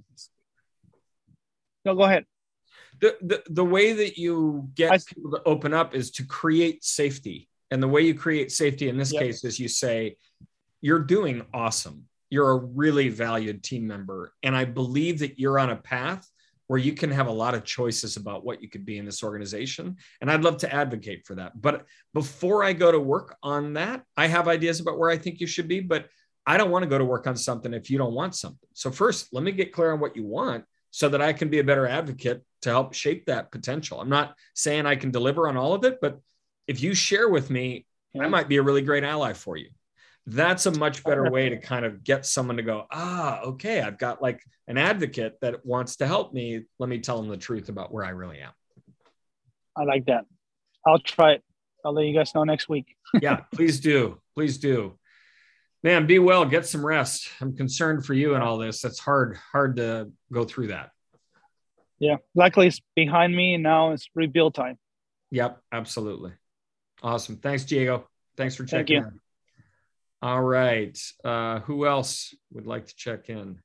No, go ahead. The way that you get people to open up is to create safety. And the way you create safety in this case is you say, you're doing awesome. You're a really valued team member. And I believe that you're on a path where you can have a lot of choices about what you could be in this organization. And I'd love to advocate for that. But before I go to work on that, I have ideas about where I think you should be, but I don't want to go to work on something if you don't want something. So first, let me get clear on what you want, so that I can be a better advocate to help shape that potential. I'm not saying I can deliver on all of it, but if you share with me, I might be a really great ally for you. That's a much better way to kind of get someone to go, okay, I've got like an advocate that wants to help me. Let me tell them the truth about where I really am. I like that. I'll try it. I'll let you guys know next week. Yeah, please do. Please do. Man, be well, get some rest. I'm concerned for you and all this. It's hard to go through that. Yeah. Luckily it's behind me and now it's rebuild time. Yep, absolutely. Awesome. Thanks, Diego. Thanks for checking in. All right. Who else would like to check in?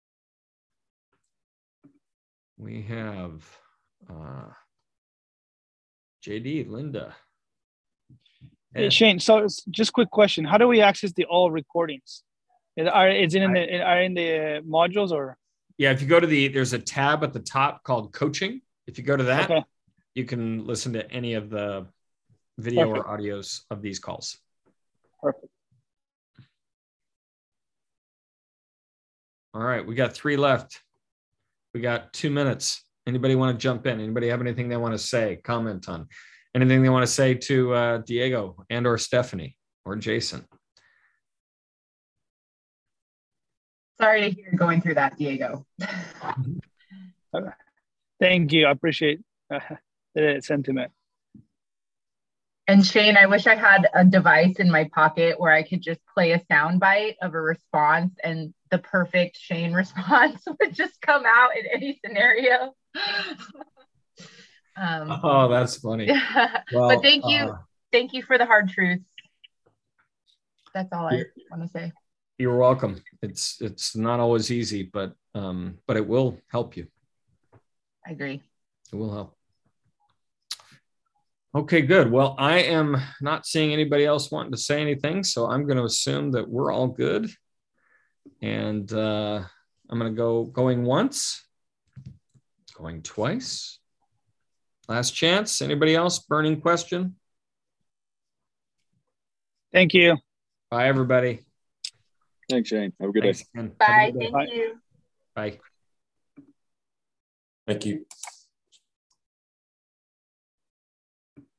We have JD, Linda. Hey, Shane, so just quick question. How do we access the all recordings? Are in the modules or? Yeah, if you go to there's a tab at the top called coaching. If you go to that, you can listen to any of the video Perfect. or audios of these calls. Perfect. All right, we got 3 left. We got 2 minutes. Anybody want to jump in? Anybody have anything they want to say, comment on? Anything they want to say to Diego and or Stephanie or Jason? Sorry to hear you're going through that, Diego. Thank you. I appreciate the sentiment. And Shane, I wish I had a device in my pocket where I could just play a soundbite of a response and the perfect Shane response would just come out in any scenario. Oh, that's funny. Yeah. Well, but thank you. Thank you for the hard truths. That's all I want to say. You're welcome. It's not always easy, but it will help you. I agree. It will help. Okay, good. Well, I am not seeing anybody else wanting to say anything, so I'm going to assume that we're all good. And I'm going to going once, going twice. Last chance. Anybody else? Burning question? Thank you. Bye, everybody. Thanks, Shane. Have a good Thanks day. again. Bye. Have a good day. Thank you. Bye. Thank you.